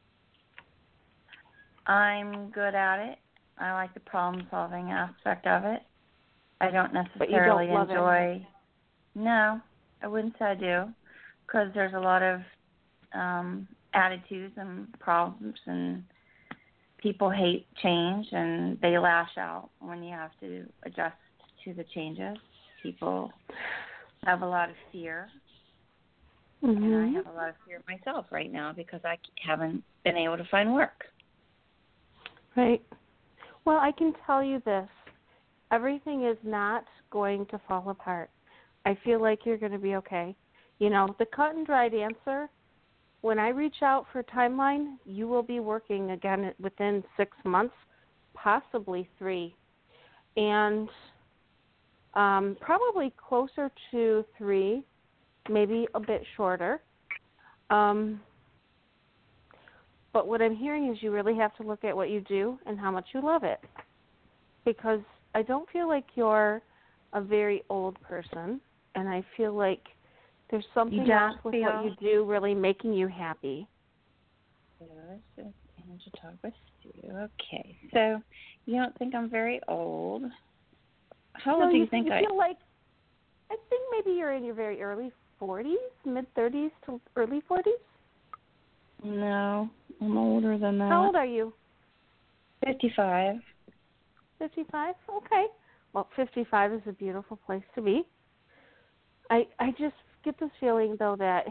I'm good at it. I like the problem-solving aspect of it. I don't But you don't necessarily love it. enjoy. No, I wouldn't say I do, because there's a lot of um, attitudes and problems, and people hate change, and they lash out when you have to adjust to the changes. People have a lot of fear, Mm-hmm. and I have a lot of fear myself right now because I haven't been able to find work. Right. Well, I can tell you this. Everything is not going to fall apart. I feel like you're going to be okay. You know, the cut and dried answer, when I reach out for a timeline, you will be working again within six months, possibly three. And um, probably closer to three, maybe a bit shorter. Um, but what I'm hearing is you really have to look at what you do and how much you love it. Because I don't feel like you're a very old person, and I feel like there's something else with feel... what you do really making you happy. And to talk with you. Okay. So you don't think I'm very old? How no, old do you, you think you I feel like, I think maybe you're in your very early forties, mid-thirties to early forties? No, I'm older than that. How old are you? fifty-five. fifty-five? Okay. Well, fifty-five is a beautiful place to be. I I just get this feeling, though, that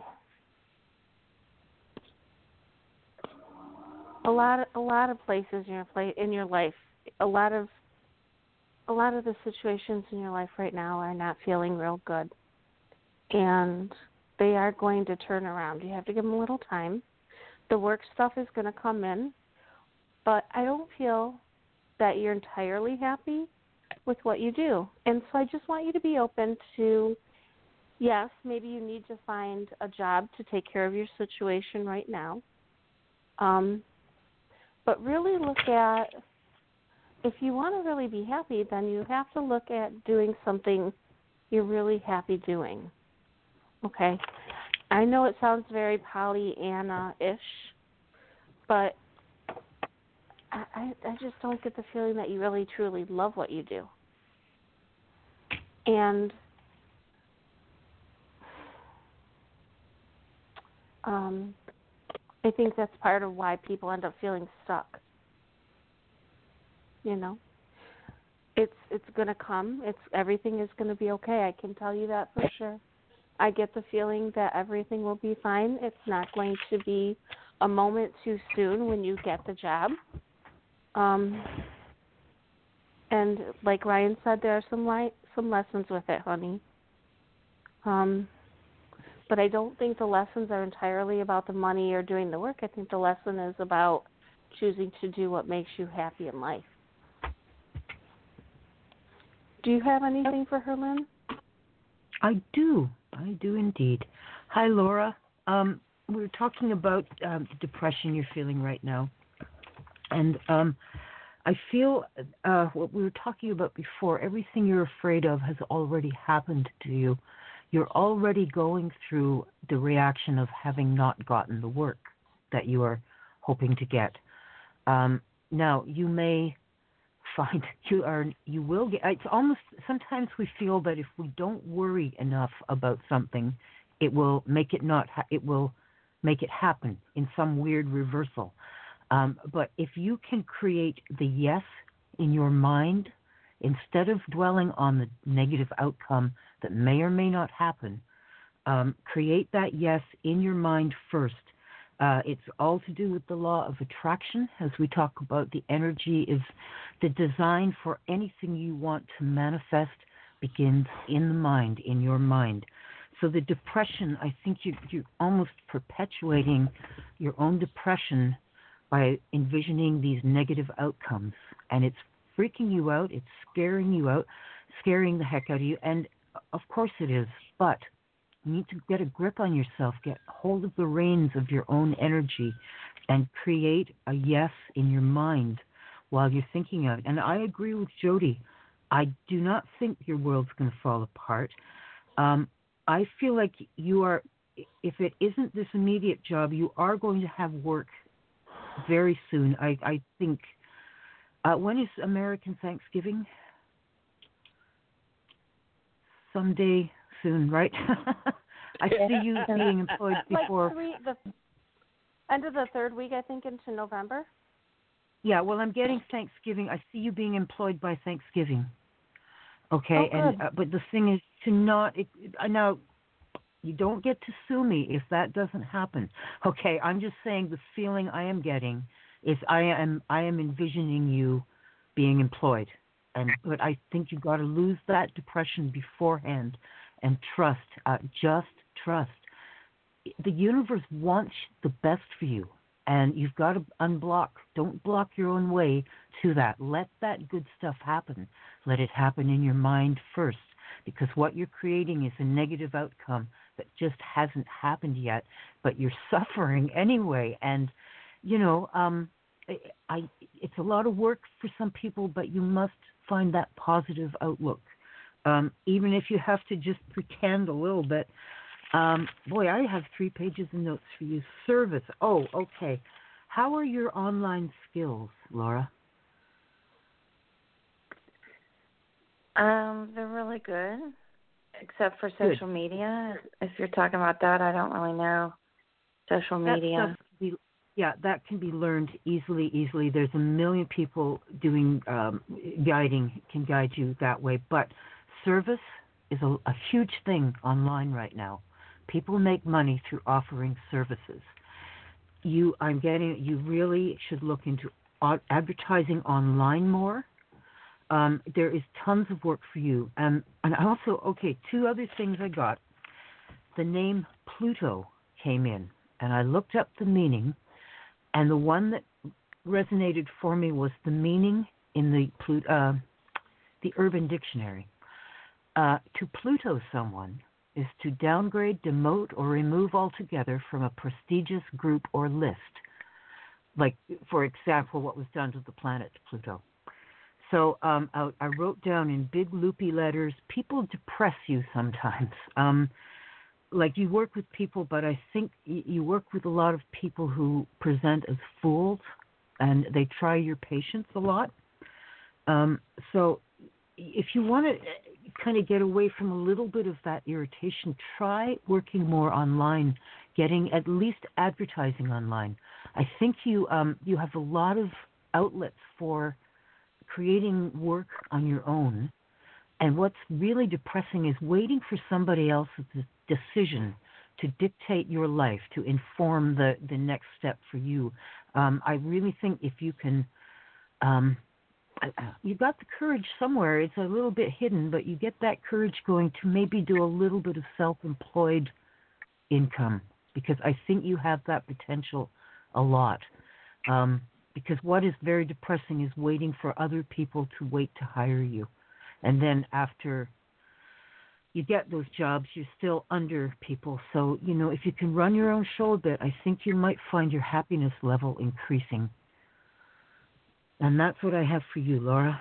a lot of, a lot of places in your play, in your life, a lot of a lot of the situations in your life right now are not feeling real good, and they are going to turn around. You have to give them a little time. The work stuff is going to come in, but I don't feel that you're entirely happy with what you do. And so I just want you to be open to, yes, maybe you need to find a job to take care of your situation right now. Um, but really look at, if you want to really be happy, then you have to look at doing something you're really happy doing. Okay? I know it sounds very Pollyanna-ish, but I, I just don't get the feeling that you really, truly love what you do. And um, I think that's part of why people end up feeling stuck. You know, it's it's going to come. It's everything is going to be okay. I can tell you that for sure. I get the feeling that everything will be fine. It's not going to be a moment too soon when you get the job. Um, and like Ryan said, there are some li- some lessons with it, honey. Um, but I don't think the lessons are entirely about the money or doing the work. I think the lesson is about choosing to do what makes you happy in life. Do you have anything for her, Lynn? I do. I do indeed. Hi, Laura. Um, we were talking about um, the depression you're feeling right now. And um, I feel uh, what we were talking about before, everything you're afraid of has already happened to you. You're already going through the reaction of having not gotten the work that you are hoping to get. Um, now, you may find you are you will get, it's almost, sometimes we feel that if we don't worry enough about something, it will make it not ha- it will make it happen in some weird reversal. Um, but if you can create the yes in your mind instead of dwelling on the negative outcome that may or may not happen, um, create that yes in your mind first. Uh, it's all to do with the law of attraction. As we talk about, the energy is the design for anything you want to manifest begins in the mind, in your mind. So the depression, I think you, you're almost perpetuating your own depression by envisioning these negative outcomes. And it's freaking you out. It's scaring you out, scaring the heck out of you. And of course it is. But you need to get a grip on yourself, get hold of the reins of your own energy, and create a yes in your mind while you're thinking of it. And I agree with Jody. I do not think your world's going to fall apart. Um, I feel like you are, if it isn't this immediate job, you are going to have work very soon. I, I think, uh, when is American Thanksgiving? Someday soon, right? I see you being employed before. Like three, the end of the third week, I think, into November. Yeah, well, I'm getting Thanksgiving. I see you being employed by Thanksgiving. Okay, oh, and uh, but the thing is to not. It, it, now, you don't get to sue me if that doesn't happen. Okay, I'm just saying the feeling I am getting is I am I am envisioning you being employed, and but I think you've got to lose that depression beforehand and trust. Uh, just trust. The universe wants the best for you. And you've got to unblock. Don't block your own way to that. Let that good stuff happen. Let it happen in your mind first, because what you're creating is a negative outcome that just hasn't happened yet, but you're suffering anyway. And, you know, um, I, I, it's a lot of work for some people, but you must find that positive outlook, um, even if you have to just pretend a little bit. Um, boy, I have three pages of notes for you. Service. Oh, okay. How are your online skills, Laura? Um, they're really good, except for social good. media. If you're talking about that, I don't really know social media. That be, yeah, that can be learned easily, easily. There's a million people doing um, guiding, can guide you that way. But service is a, a huge thing online right now. People make money through offering services. You, I'm getting. You really should look into advertising online more. Um, there is tons of work for you. Um, and also, okay, two other things I got. The name Pluto came in, and I looked up the meaning, and the one that resonated for me was the meaning in the Plut- uh, the Urban Dictionary. Uh, to Pluto someone is to downgrade, demote, or remove altogether from a prestigious group or list. Like, for example, what was done to the planet Pluto. So um, I, I wrote down in big loopy letters, people depress you sometimes. Um, like you work with people, but I think you work with a lot of people who present as fools, and they try your patience a lot. Um, so if you want to kind of get away from a little bit of that irritation, try working more online, getting at least advertising online. I think you um, you have a lot of outlets for creating work on your own. And what's really depressing is waiting for somebody else's decision to dictate your life, to inform the, the next step for you. Um, I really think if you can... Um, you got the courage somewhere. It's a little bit hidden, but you get that courage going to maybe do a little bit of self-employed income, because I think you have that potential a lot. Um, because what is very depressing is waiting for other people to wait to hire you. And then after you get those jobs, you're still under people. So, you know, if you can run your own show a bit, I think you might find your happiness level increasing. And that's what I have for you, Laura.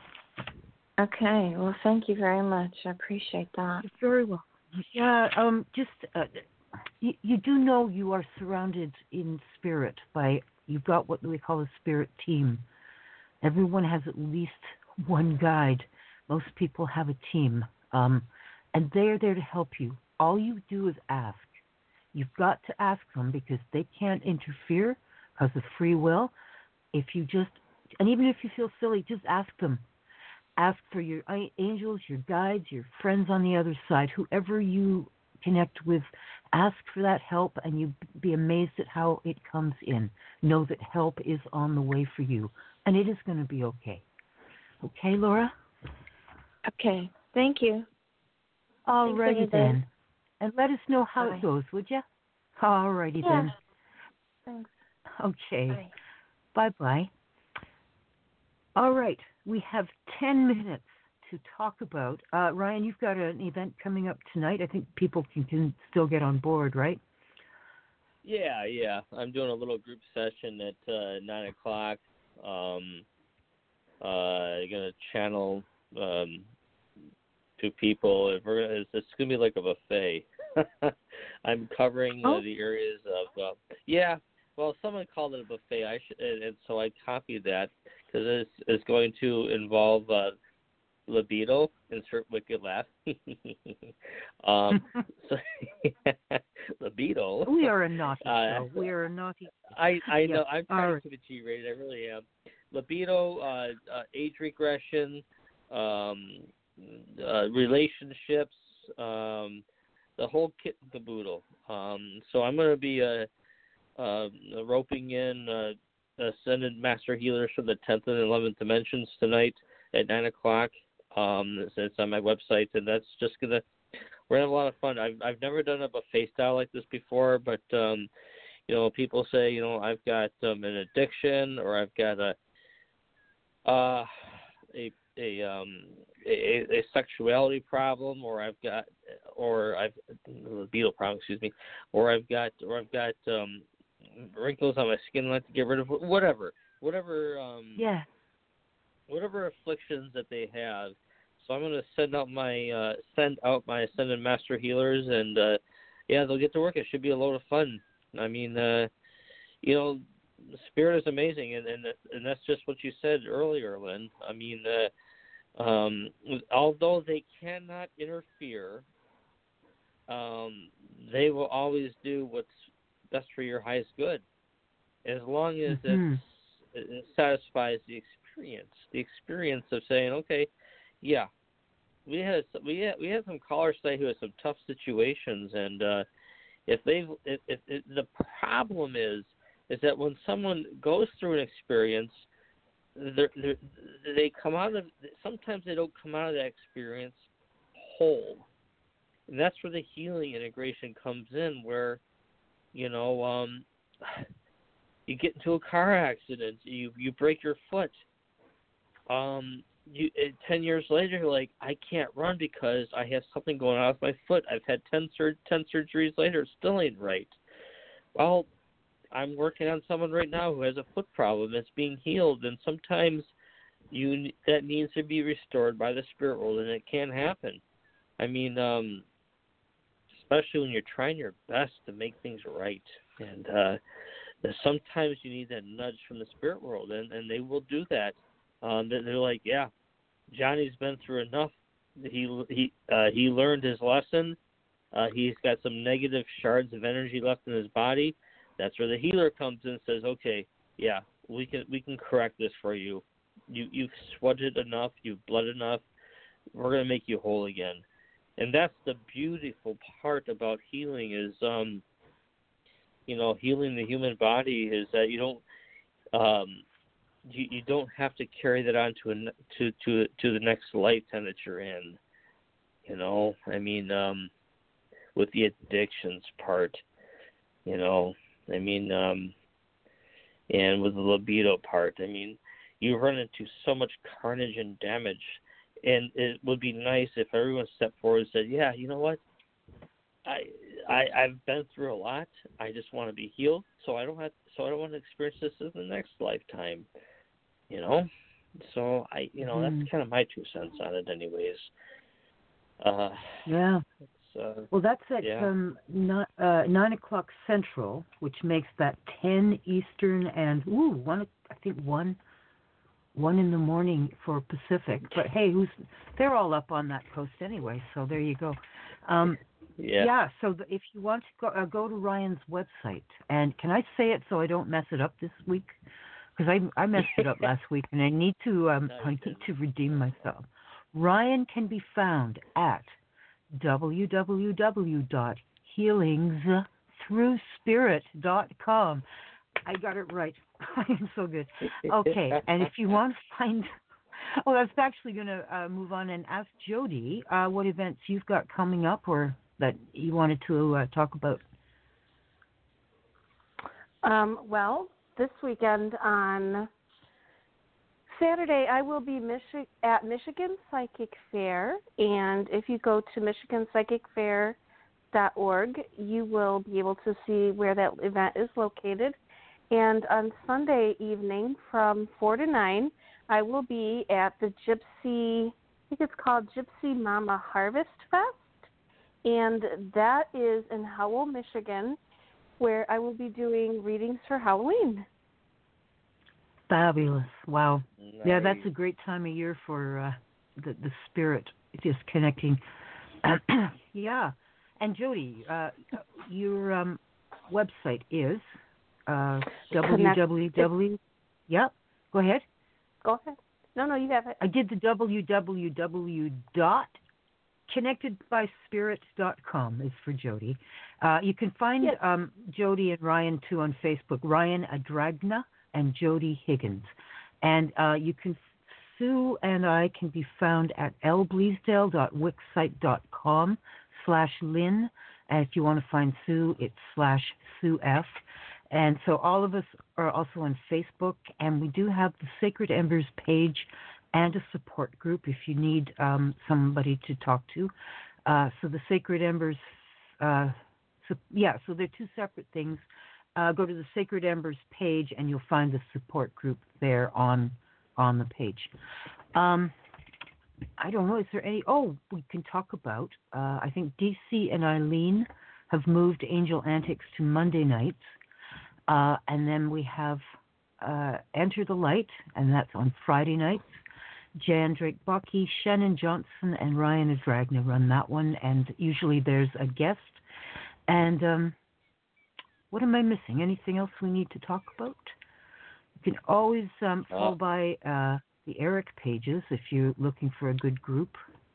Okay. Well, thank you very much. I appreciate that. You're very welcome. Yeah, um, just, uh, you, you do know you are surrounded in spirit by, you've got what we call a spirit team. Everyone has at least one guide. Most people have a team. Um, and they're there to help you. All you do is ask. You've got to ask them because they can't interfere because of free will. If you just And even if you feel silly, just ask them. Ask for your angels, your guides, your friends on the other side, whoever you connect with. Ask for that help, and you'd be amazed at how it comes in. Know that help is on the way for you, and it is going to be okay. Okay, Laura? Okay. Thank you. All righty then. and let us know how Bye. it goes, would you? All righty Yeah. then. Thanks. Okay. Bye. Bye-bye. All right. We have ten minutes to talk about. Uh, Ryan, you've got an event coming up tonight. I think people can, can still get on board, right? Yeah, yeah. I'm doing a little group session at uh, nine o'clock. Um, uh, gonna channel um, two people. If we're gonna, it's, it's gonna be like a buffet. I'm covering uh, Oh. the areas of uh, yeah. Well, someone called it a buffet. I should, and, and so I copied that because it's, it's going to involve uh, libido. Insert wicked laugh. um, so, libido. We are a naughty Uh, show. We are a naughty. I I Yeah. know. I'm All trying right. to keep it G-rated. I really am. Libido, uh, uh, age regression, um, uh, relationships, um, the whole kit and caboodle. Um, so I'm going to be uh, uh, roping in uh, Ascended Master Healers from the tenth and eleventh dimensions tonight at nine o'clock. Um, it's, it's on my website, and that's just going to – we're going to have a lot of fun. I've, I've never done a buffet style like this before, but um, – you know, people say, you know, I've got um, an addiction, or I've got a uh, a a um a, a sexuality problem, or I've got, or I've libido problem, excuse me, or I've got, or I've got um, wrinkles on my skin I like to get rid of, whatever, whatever um, Yeah. whatever afflictions that they have. So I'm going to send out my uh, send out my Ascended Master Healers, and uh, yeah, they'll get to work. It should be a load of fun. I mean, uh, you know, the spirit is amazing, and and, and that's just what you said earlier, Lynn. I mean, uh, um, although they cannot interfere, um, they will always do what's best for your highest good, as long as Mm-hmm. it's, it satisfies the experience. The experience of saying, okay, yeah, we had we had we had some callers today who had some tough situations, and uh, If they, if, if, if the problem is, is that when someone goes through an experience, they're, they're, they come out of. Sometimes they don't come out of that experience whole, and that's where the healing integration comes in. Where, you know, um, you get into a car accident, you you break your foot. Um, you ten years later, you're like, I can't run because I have something going on with my foot. I've had ten sur- ten surgeries later, it still ain't right. Well, I'm working on someone right now who has a foot problem that's being healed, and sometimes you that needs to be restored by the spirit world, and it can happen. I mean, um, especially when you're trying your best to make things right, and uh, sometimes you need that nudge from the spirit world, and, and they will do that. Um, they're like, yeah, Johnny's been through enough. He he uh, he learned his lesson. Uh, he's got some negative shards of energy left in his body. That's where the healer comes in and says, okay, yeah, we can we can correct this for you. You you've sweated enough, you've bled enough. We're gonna make you whole again. And that's the beautiful part about healing is, um, you know, healing the human body is that you don't. Um, You, you don't have to carry that on to, a, to to to the next lifetime that you're in. You know, I mean, um, with the addictions part, you know, I mean, um, and with the libido part, I mean, you run into so much carnage and damage, and it would be nice if everyone stepped forward and said, yeah, you know what, I I I've been through a lot. I just want to be healed, so I don't have so I don't want to experience this in the next lifetime. You know, so I, you know, Mm-hmm. that's kind of my two cents on it, anyways. Uh, Yeah. it's, uh, Well, that's at yeah. um, not, uh, nine o'clock Central, which makes that ten Eastern and ooh, one. I think one, one in the morning for Pacific. But hey, who's? They're all up on that coast anyway, so there you go. Um, yeah. yeah. So the, if you want to go, uh, go to Ryan's website, and can I say it so I don't mess it up this week? Because I I messed it up last week, and I need to um No, I you need to redeem myself. Ryan can be found at w w w dot healings through spirit dot com. I got it right. I am so good. Okay, and if you want to find, oh, I was actually going to uh, move on and ask Jody uh, what events you've got coming up, or that you wanted to uh, talk about? Um, well, this weekend on Saturday, I will be Michi- at Michigan Psychic Fair, and if you go to michigan psychic fair dot org, you will be able to see where that event is located. And on Sunday evening from four to nine, I will be at the Gypsy, I think it's called Gypsy Mama Harvest Fest, and that is in Howell, Michigan, where I will be doing readings for Halloween. Fabulous. Wow. Nice. Yeah, that's a great time of year for uh, the, the spirit just connecting. Yeah. And Jody, uh, your um, website is uh, www. Yep. Go ahead. Go ahead. No, no, you have it. I did the www dot connected by spirit dot com is for Jody. Uh, you can find yes. um, Jody and Ryan too on Facebook. Ryan Adragna and Jody Higgins. And uh, you can, Sue and I can be found at l bleasdale dot wixsite dot com slash Lynn. And if you want to find Sue, it's slash Sue F. And so all of us are also on Facebook, and we do have the Sacred Embers page and a support group if you need um, somebody to talk to. Uh, so the Sacred Embers, uh, so, yeah, so they're two separate things. Uh, go to the Sacred Embers page, and you'll find the support group there on on the page. Um, I don't know, is there any, oh, we can talk about, uh, I think D C and Eileen have moved Angel Antics to Monday nights. Uh, and then we have uh, Enter the Light, and that's on Friday nights. Jan Drake Bucky, Shannon Johnson, and Ryan Adragna run that one, and usually there's a guest. And um, what am I missing? Anything else we need to talk about? You can always um, fall uh, by uh, the Eric pages if you're looking for a good group.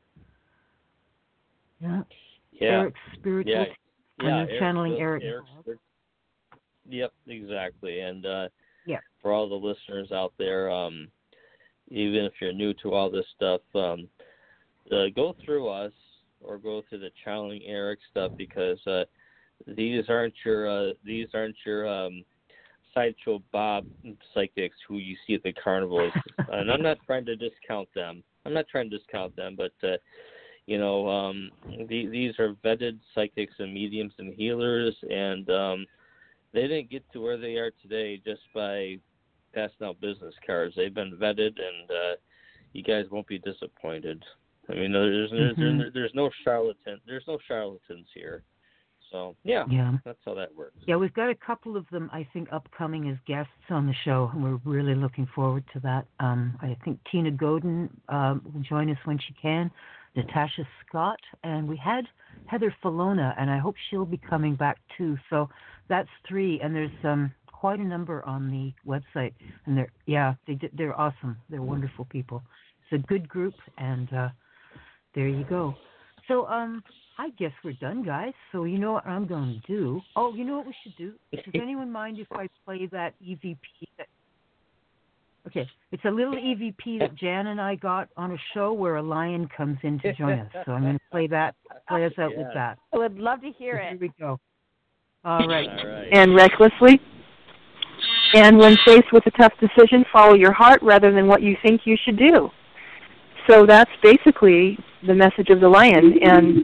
Yeah. Yeah. Eric's Spiritual. Yeah. And yeah. they're channeling Eric. Eric's, Yep, exactly. And uh, yeah. for all the listeners out there, um, even if you're new to all this stuff, um, uh, go through us or go through the channeling Eric stuff, because uh, these aren't your uh, these aren't your um, Sideshow Bob psychics who you see at the carnivals. And I'm not trying to discount them. I'm not trying to discount them, but uh, you know, um, the, these are vetted psychics and mediums and healers, and um, they didn't get to where they are today just by passing out business cards. They've been vetted, and uh, you guys won't be disappointed. I mean, there's there's, mm-hmm. there's, there's no charlatan. There's no charlatans here. So yeah, yeah, that's how that works. Yeah, we've got a couple of them, I think, upcoming as guests on the show, and we're really looking forward to that. Um, I think Tina Godin uh, will join us when she can. Natasha Scott, and we had Heather Falona, and I hope she'll be coming back too. So that's three, and there's um, quite a number on the website, and they're yeah, they they're awesome. They're wonderful people. It's a good group, and uh, there you go. So um, I guess we're done, guys. So you know what I'm going to do? Oh, you know what we should do? Does anyone mind if I play that E V P? That... Okay, it's a little E V P that Jan and I got on a show where a lion comes in to join us. So I'm going to play that, play us out yeah. with that. I would love to hear so it. Here we go. All right. All right. And recklessly. And when faced with a tough decision, follow your heart rather than what you think you should do. So that's basically the message of the lion. And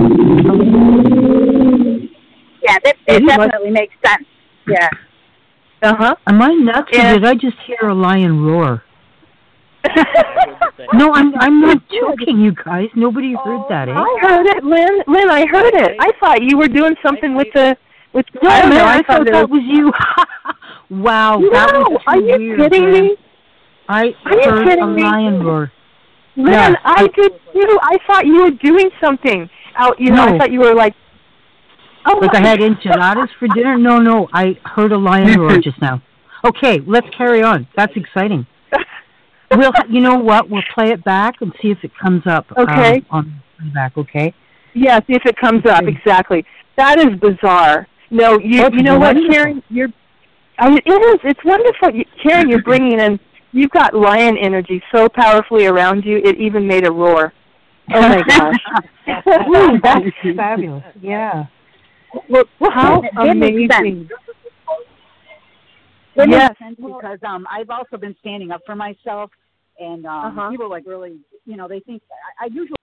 yeah, that, it definitely makes sense. Yeah. Uh-huh. Am I nuts, or did I just hear a lion roar? No, I'm I'm not joking, you guys. Nobody heard oh, that, eh? I heard it, Lynn. Lynn, I heard it. I thought you were doing something with the with. No, I, man, know, I, I thought, thought that was you. Wow, no, that was too are you weird, kidding man. me? I are heard you a me? lion roar. Lynn, yes, I, I did too. I thought you were doing something out. You know, no. I thought you were like. Oh, like I had enchiladas for dinner? No, no, I heard a lion roar just now. Okay, let's carry on. That's exciting. We'll, you know what? We'll play it back and see if it comes up. Okay. Um, on playback. Okay. Yeah, see if it comes up. Exactly. That is bizarre. No, you. That's you know wonderful. what, Karen? You're. I mean, it is. It's wonderful, you, Karen. You're bringing in. You've got lion energy so powerfully around you. It even made a roar. Oh my gosh. Ooh, that's fabulous. Yeah. Well, How it, it makes sense. amazing. It Yes. makes sense because um, I've also been standing up for myself, and um, Uh-huh. people like really, you know, they think I, I usually